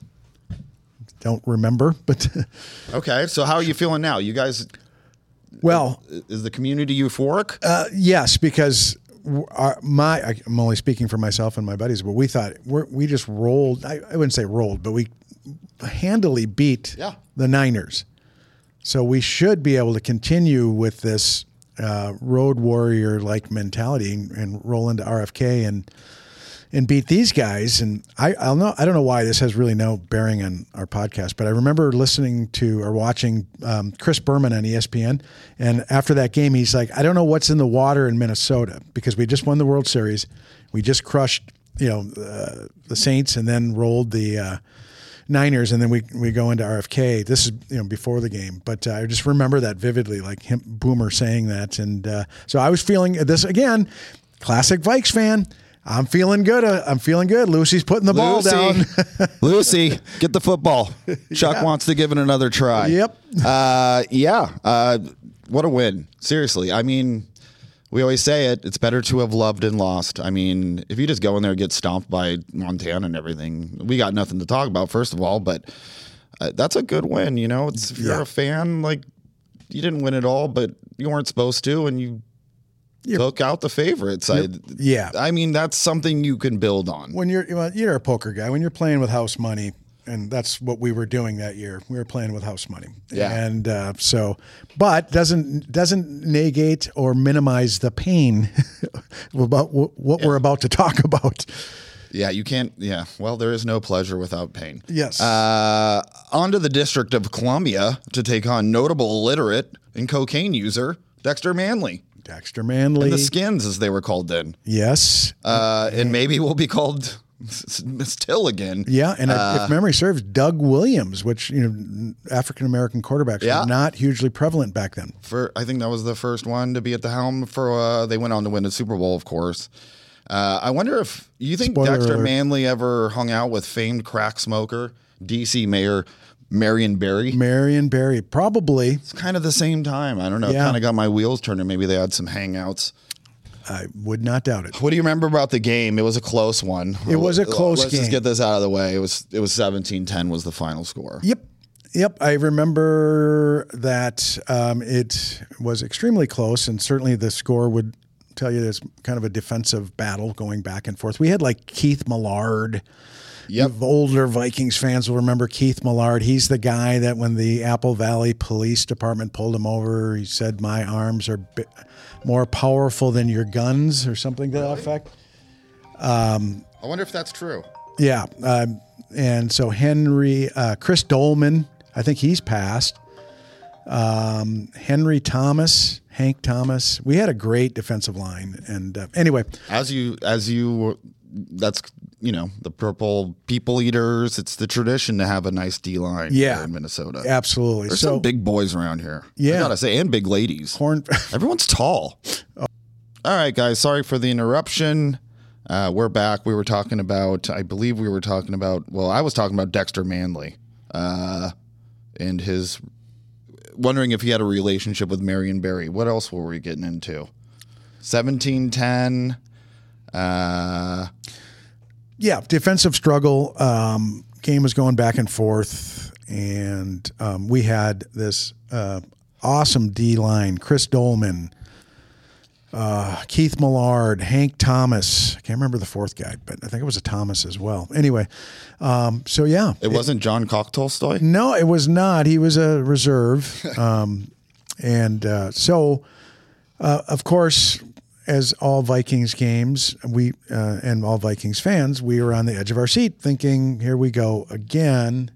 don't remember. But okay, so how are you feeling now? You guys, well, is the community euphoric? Uh, yes, because Our, my, I'm only speaking for myself and my buddies, but we thought we're, we just rolled. I, I wouldn't say rolled, but we handily beat yeah. the Niners. So we should be able to continue with this uh, road warrior like mentality and, and roll into R F K and and beat these guys. And I I'll know I don't know why this has really no bearing on our podcast, but I remember listening to or watching um, Chris Berman on E S P N, and after that game, he's like, I don't know what's in the water in Minnesota because we just won the World Series, we just crushed you know uh, the Saints, and then rolled the uh, Niners, and then we we go into R F K. This is you know before the game, but uh, I just remember that vividly, like him, Boomer saying that, and uh, so I was feeling this again. Classic Vikes fan. I'm feeling good. Uh, I'm feeling good. Lucy's putting the ball Lucy. down. Lucy, get the football. Chuck Yeah. wants to give it another try. Yep. Uh, yeah. Uh, what a win. Seriously. I mean, we always say it. It's better to have loved and lost. I mean, if you just go in there and get stomped by Montana and everything, we got nothing to talk about, first of all, but uh, that's a good win. You know, it's, if you're Yeah. a fan, like, you didn't win it all, but you weren't supposed to, and you You're- took out the favorites. I, Yeah. I mean, that's something you can build on. When you're well, you're a poker guy, when you're playing with house money, and that's what we were doing that year. We were playing with house money. Yeah. And uh, so, but doesn't doesn't negate or minimize the pain about w- what Yeah. we're about to talk about. Yeah, you can't. Yeah, well, there is no pleasure without pain. Yes. Uh, on to the District of Columbia to take on notable illiterate and cocaine user Dexter Manley. Dexter Manley. And the Skins, as they were called then. Yes. Uh, and maybe we'll be called Miss Till again. Yeah, and Uh, if memory serves, Doug Williams, which you know, African American quarterbacks Yeah. were not hugely prevalent back then. For I think that was the first one to be at the helm for. Uh, they went on to win a Super Bowl, of course. Uh, I wonder if you think Spoiler Dexter alert. Manley ever hung out with famed crack smoker D C Mayor Marion Barry. Marion Barry, probably. It's kind of the same time. I don't know. It Yeah. kind of got my wheels turning. Maybe they had some hangouts. I would not doubt it. What do you remember about the game? It was a close one. It was a close Let's game. just get this out of the way. It was it was seventeen ten was the final score. Yep. Yep. I remember that um, it was extremely close, and certainly the score would tell you there's kind of a defensive battle going back and forth. We had like Keith Millard. Yep. You older Vikings fans will remember Keith Millard. He's the guy that when the Apple Valley Police Department pulled him over, he said, "My arms are bi- more powerful than your guns," or something to that effect. Um, I wonder if that's true. yeah. Um, and so Henry, uh, Chris Dolman, I think he's passed. Um, Henry Thomas, Hank Thomas. We had a great defensive line. And uh, anyway. As you, as you, that's, you know, the Purple People Eaters. It's the tradition to have a nice D line Yeah. here in Minnesota. Absolutely. There's so some big boys around here. Yeah. I gotta say, and big ladies. Horn. Everyone's tall. All right, guys. Sorry for the interruption. Uh, we're back. We were talking about, I believe we were talking about, well, I was talking about Dexter Manley uh, and his, wondering if he had a relationship with Marion Barry. What else were we getting into? seventeen ten. Uh, Yeah, defensive struggle. Um, game was going back and forth, and um, we had this uh, awesome D line: Chris Dolman, uh, Keith Millard, Hank Thomas. I can't remember the fourth guy, but I think it was a Thomas as well. Anyway, um, so yeah, it wasn't John Cock Tolstoy? No, it was not. He was a reserve, um, and uh, so uh, of course, as all Vikings games, we uh, and all Vikings fans, we were on the edge of our seat, thinking, "Here we go again."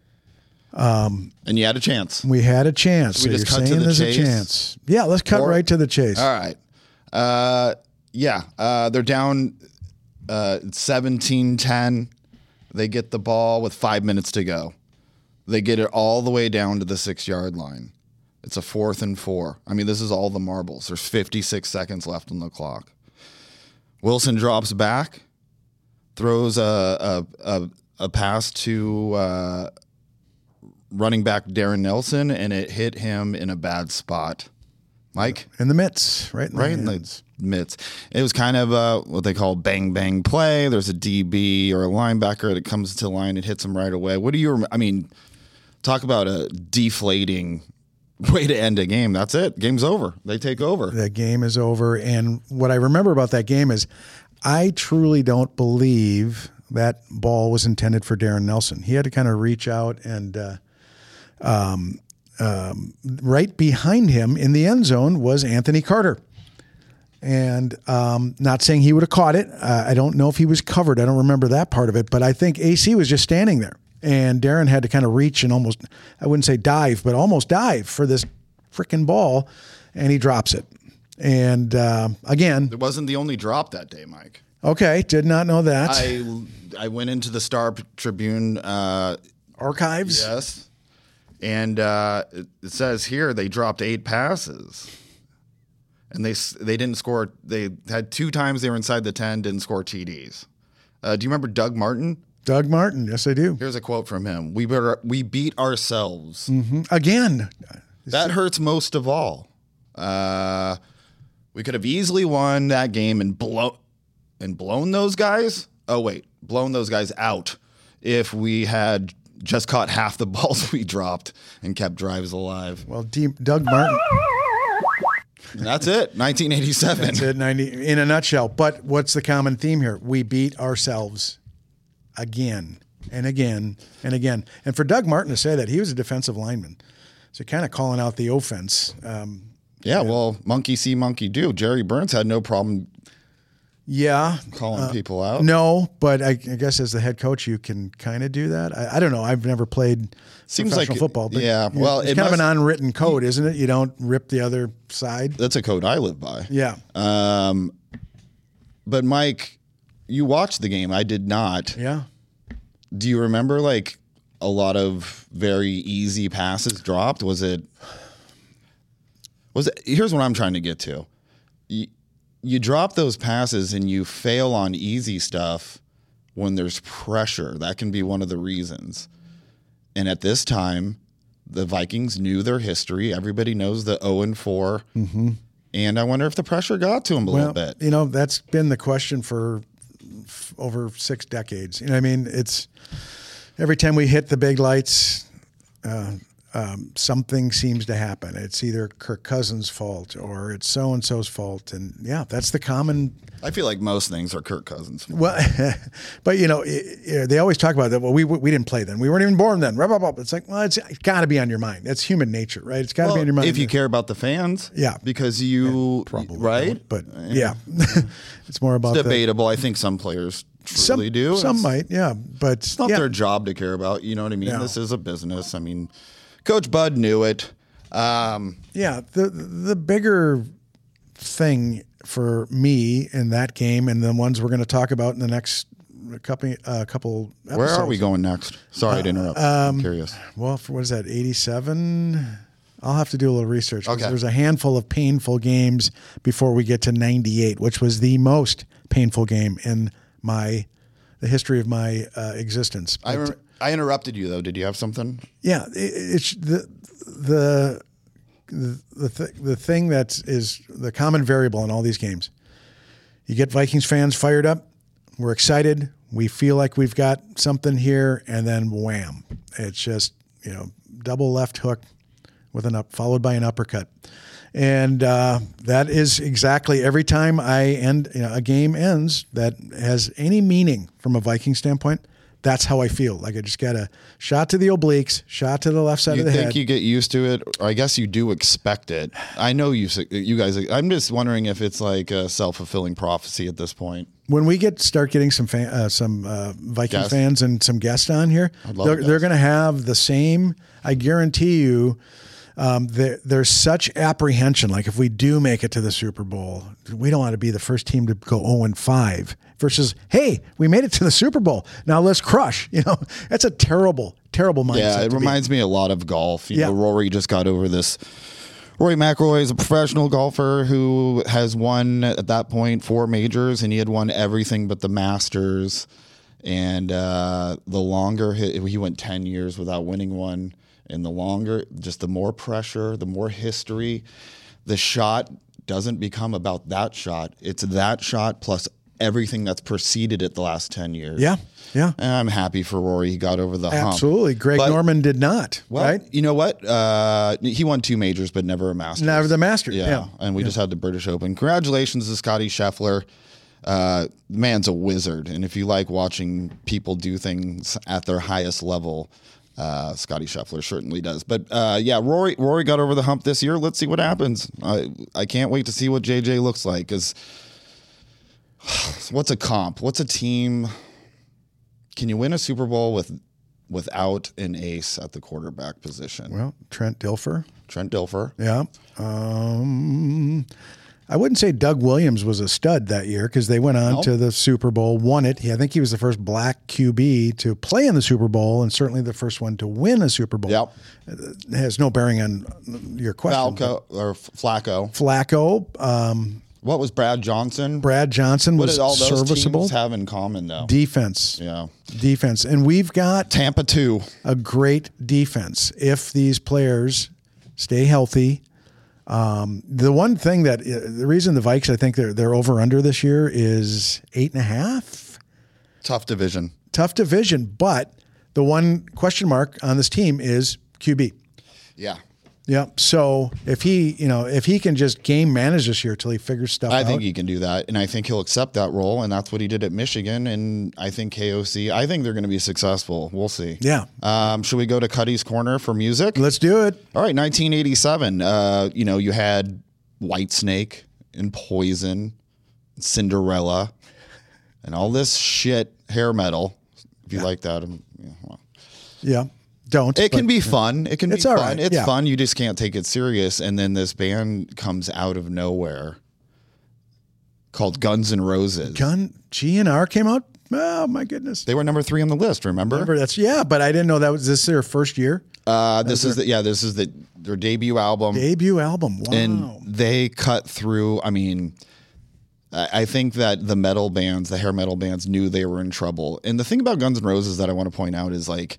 Um, and you had a chance. We had a chance. Should we so just you're cut to saying the there's chase? a chance. Yeah, let's cut Or- right to the chase. All right. Uh, yeah, uh, they're down uh, seventeen ten. They get the ball with five minutes to go. They get it all the way down to the six-yard line. It's a fourth and four. I mean, this is all the marbles. There's fifty-six seconds left on the clock. Wilson drops back, throws a a, a, a pass to uh, running back Darren Nelson, and it hit him in a bad spot. Mike? In the mitts, right in the right in hands. the mitts. It was kind of a, what they call bang bang play. There's a D B or a linebacker that comes to the line and hits him right away. What do you? Rem- I mean, talk about a deflating way to end a game. That's it. Game's over. They take over. The game is over. And what I remember about that game is I truly don't believe that ball was intended for Darren Nelson. He had to kind of reach out and uh, um, um, right behind him in the end zone was Anthony Carter. And um, not saying he would have caught it. Uh, I don't know if he was covered. I don't remember that part of it. But I think A C was just standing there. And Darren had to kind of reach and almost, I wouldn't say dive, but almost dive for this freaking ball. And he drops it. And uh, again. It wasn't the only drop that day, Mike. Okay, did not know that. I I went into the Star Tribune uh, archives. Yes. And uh, it, it says here they dropped eight passes. And they they didn't score. They had two times they were inside the ten, didn't score T Ds. Uh, do you remember Doug Martin? Doug Martin, yes, I do. Here's a quote from him. We better, we beat ourselves. Mm-hmm. Again. That hurts most of all. Uh, we could have easily won that game and blow and blown those guys. Oh, wait, blown those guys out if we had just caught half the balls we dropped and kept drives alive. Well, D- Doug Martin. And that's it, nineteen eighty-seven. That's it, ninety in a nutshell. But what's the common theme here? We beat ourselves again and again and again. And for Doug Martin to say that, he was a defensive lineman. So kind of calling out the offense. Um, yeah, well, monkey see, monkey do. Jerry Burns had no problem yeah, calling uh, people out. No, but I, I guess as the head coach, you can kind of do that. I, I don't know. I've never played Seems professional like football. But yeah, well, it's it kind must, of an unwritten code, isn't it? You don't rip the other side. That's a code I live by. Yeah. Um, but Mike, you watched the game. I did not. Yeah. Do you remember like a lot of very easy passes dropped? Was it? Was it? Here's what I'm trying to get to. You, you drop those passes and you fail on easy stuff when there's pressure. That can be one of the reasons. And at this time, the Vikings knew their history. Everybody knows the oh and four. Mm-hmm. And I wonder if the pressure got to them a well, little bit. You know, that's been the question for f- over six decades. You know, I mean, it's every time we hit the big lights, uh, um, something seems to happen. It's either Kirk Cousins' fault or it's so-and-so's fault. And yeah, that's the common. I feel like most things are Kirk Cousins' fault. Well, but you know, it, it, they always talk about that. Well, we we didn't play then. We weren't even born then. Blah, blah, blah. It's like, well, it's, it's got to be on your mind. That's human nature, right? It's got to well, be on your mind. If you care about the fans. Yeah. Because you, yeah, probably right? But yeah, it's more about it's debatable. The, I think some players truly some, do. Some it's, might, yeah. But it's not yeah. their job to care about. You know what I mean? No. This is a business. I mean, Coach Bud knew it. Um, yeah. The the bigger thing for me in that game and the ones we're going to talk about in the next couple uh, couple episodes. Where are we going next? Sorry uh, to interrupt. Um, I'm curious. Well, for what is that, eighty-seven? I'll have to do a little research. Okay. There's a handful of painful games before we get to ninety-eight, which was the most painful game in my the history of my uh, existence. But, I, re- I interrupted you, though. Did you have something? Yeah. It, it's the the the the, th- the thing that is the common variable in all these games. You get Vikings fans fired up. We're excited. We feel like we've got something here, and then wham! It's just, you know, double left hook with an up, followed by an uppercut, and uh, that is exactly every time I end you know, a game ends that has any meaning from a Viking standpoint. That's how I feel. Like I just got a shot to the obliques, shot to the left side you of the head. You head. think you get used to it? Or I guess you do expect it. I know you you guys, I'm just wondering if it's like a self-fulfilling prophecy at this point. When we get start getting some fan, uh, some uh, Viking Guest. fans and some guests on here, they're, they're going to have the same, I guarantee you, Um, there, there's such apprehension. Like if we do make it to the Super Bowl, we don't want to be the first team to go oh and five versus, hey, we made it to the Super Bowl. Now let's crush. You know, that's a terrible, terrible mindset. Yeah, it reminds be. me a lot of golf. You Yeah. know, Rory just got over this. Rory McIlroy is a professional golfer who has won at that point four majors, and he had won everything but the Masters. And uh, the longer he, he went ten years without winning one. And the longer, just the more pressure, the more history, the shot doesn't become about that shot. It's that shot plus everything that's preceded it the last ten years. Yeah, yeah. And I'm happy for Rory. He got over the hump. Absolutely. Greg But- Norman did not, Well, right? you know what? Uh, he won two majors, but never a Masters. Never the Masters, Yeah, yeah. and we Yeah. just had the British Open. Congratulations to Scotty Scheffler. Uh, the man's a wizard, and if you like watching people do things at their highest level, uh, Scotty Scheffler certainly does. But uh, yeah, Rory Rory got over the hump this year. Let's see what happens. I I can't wait to see what J J looks like. Because what's a comp? What's a team? Can you win a Super Bowl with without an ace at the quarterback position? Well, Trent Dilfer. Trent Dilfer. Yeah. Um, I wouldn't say Doug Williams was a stud that year because they went on No. to the Super Bowl, won it. I think he was the first black Q B to play in the Super Bowl and certainly the first one to win a Super Bowl. Yep. It has no bearing on your question. Falco or Flacco. Flacco. Um, what was Brad Johnson? Brad Johnson What was did all those serviceable. teams have in common, though? Defense. Yeah. Defense. And we've got Tampa two. a great defense if these players stay healthy. Um, the one thing that the reason the Vikes, I think they're they're over under this year is eight and a half. Tough division. Tough division, but the one question mark on this team is Q B. Yeah. Yeah. So if he, you know, if he can just game manage this year till he figures stuff I out. think he can do that, and I think he'll accept that role, and that's what he did at Michigan. And I think K O C. I think they're going to be successful. We'll see. Yeah. Um, should we go to Cuddy's Corner for music? Let's do it. All right, nineteen eighty-seven. Uh, you know, you had Whitesnake and Poison, Cinderella, and all this shit hair metal. If you Yeah. like that, um, yeah, well. Yeah. Don't. It can but- be fun. It can It's be all fun. right, It's yeah. fun. You just can't take it serious. And then this band comes out of nowhere called Guns N' Roses. Gun G N R came out. Oh my goodness. They were number three on the list. Remember? Remember that's yeah, but I didn't know that was this their first year Uh, this is the, yeah. This is the their debut album. debut album. Wow. And they cut through. I mean, I I think that the metal bands, the hair metal bands, knew they were in trouble. And the thing about Guns N' Roses that I want to point out is like,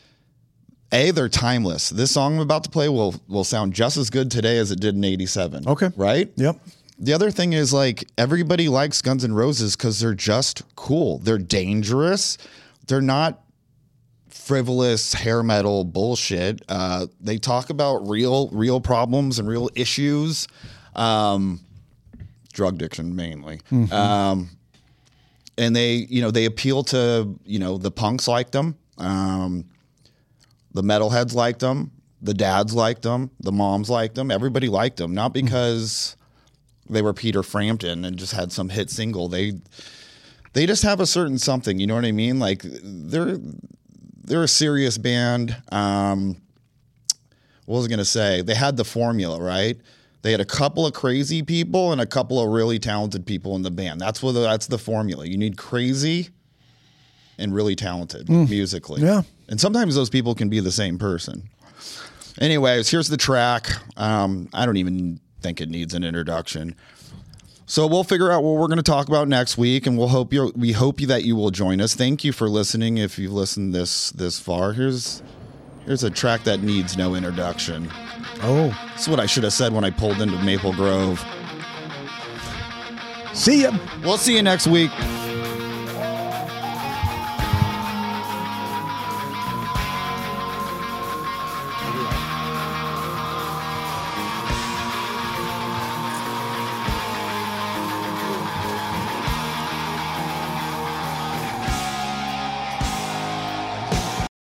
A, they're timeless. This song I'm about to play will will sound just as good today as it did in eighty-seven. Okay. Right? Yep. The other thing is like everybody likes Guns N' Roses because they're just cool. They're dangerous. They're not frivolous hair metal bullshit. Uh, they talk about real real problems and real issues. Um, drug addiction mainly. Mhm. Um, and they, you know, they appeal to, you know, the punks liked them. Um, the metalheads liked them. The dads liked them. The moms liked them. Everybody liked them. Not because they were Peter Frampton and just had some hit single. They they just have a certain something. You know what I mean? Like they're they're a serious band. Um, what was I gonna say? They had the formula, right? They had a couple of crazy people and a couple of really talented people in the band. That's what the, that's the formula. You need crazy and really talented Mm. musically. Yeah. And sometimes those people can be the same person. Anyways, here's the track. Um, I don't even think it needs an introduction. So we'll figure out what we're going to talk about next week, and we'll hope you we hope you that you will join us. Thank you for listening. If you've listened this this far, here's here's a track that needs no introduction. Oh, that's what I should have said when I pulled into Maple Grove. See ya. We'll see you next week.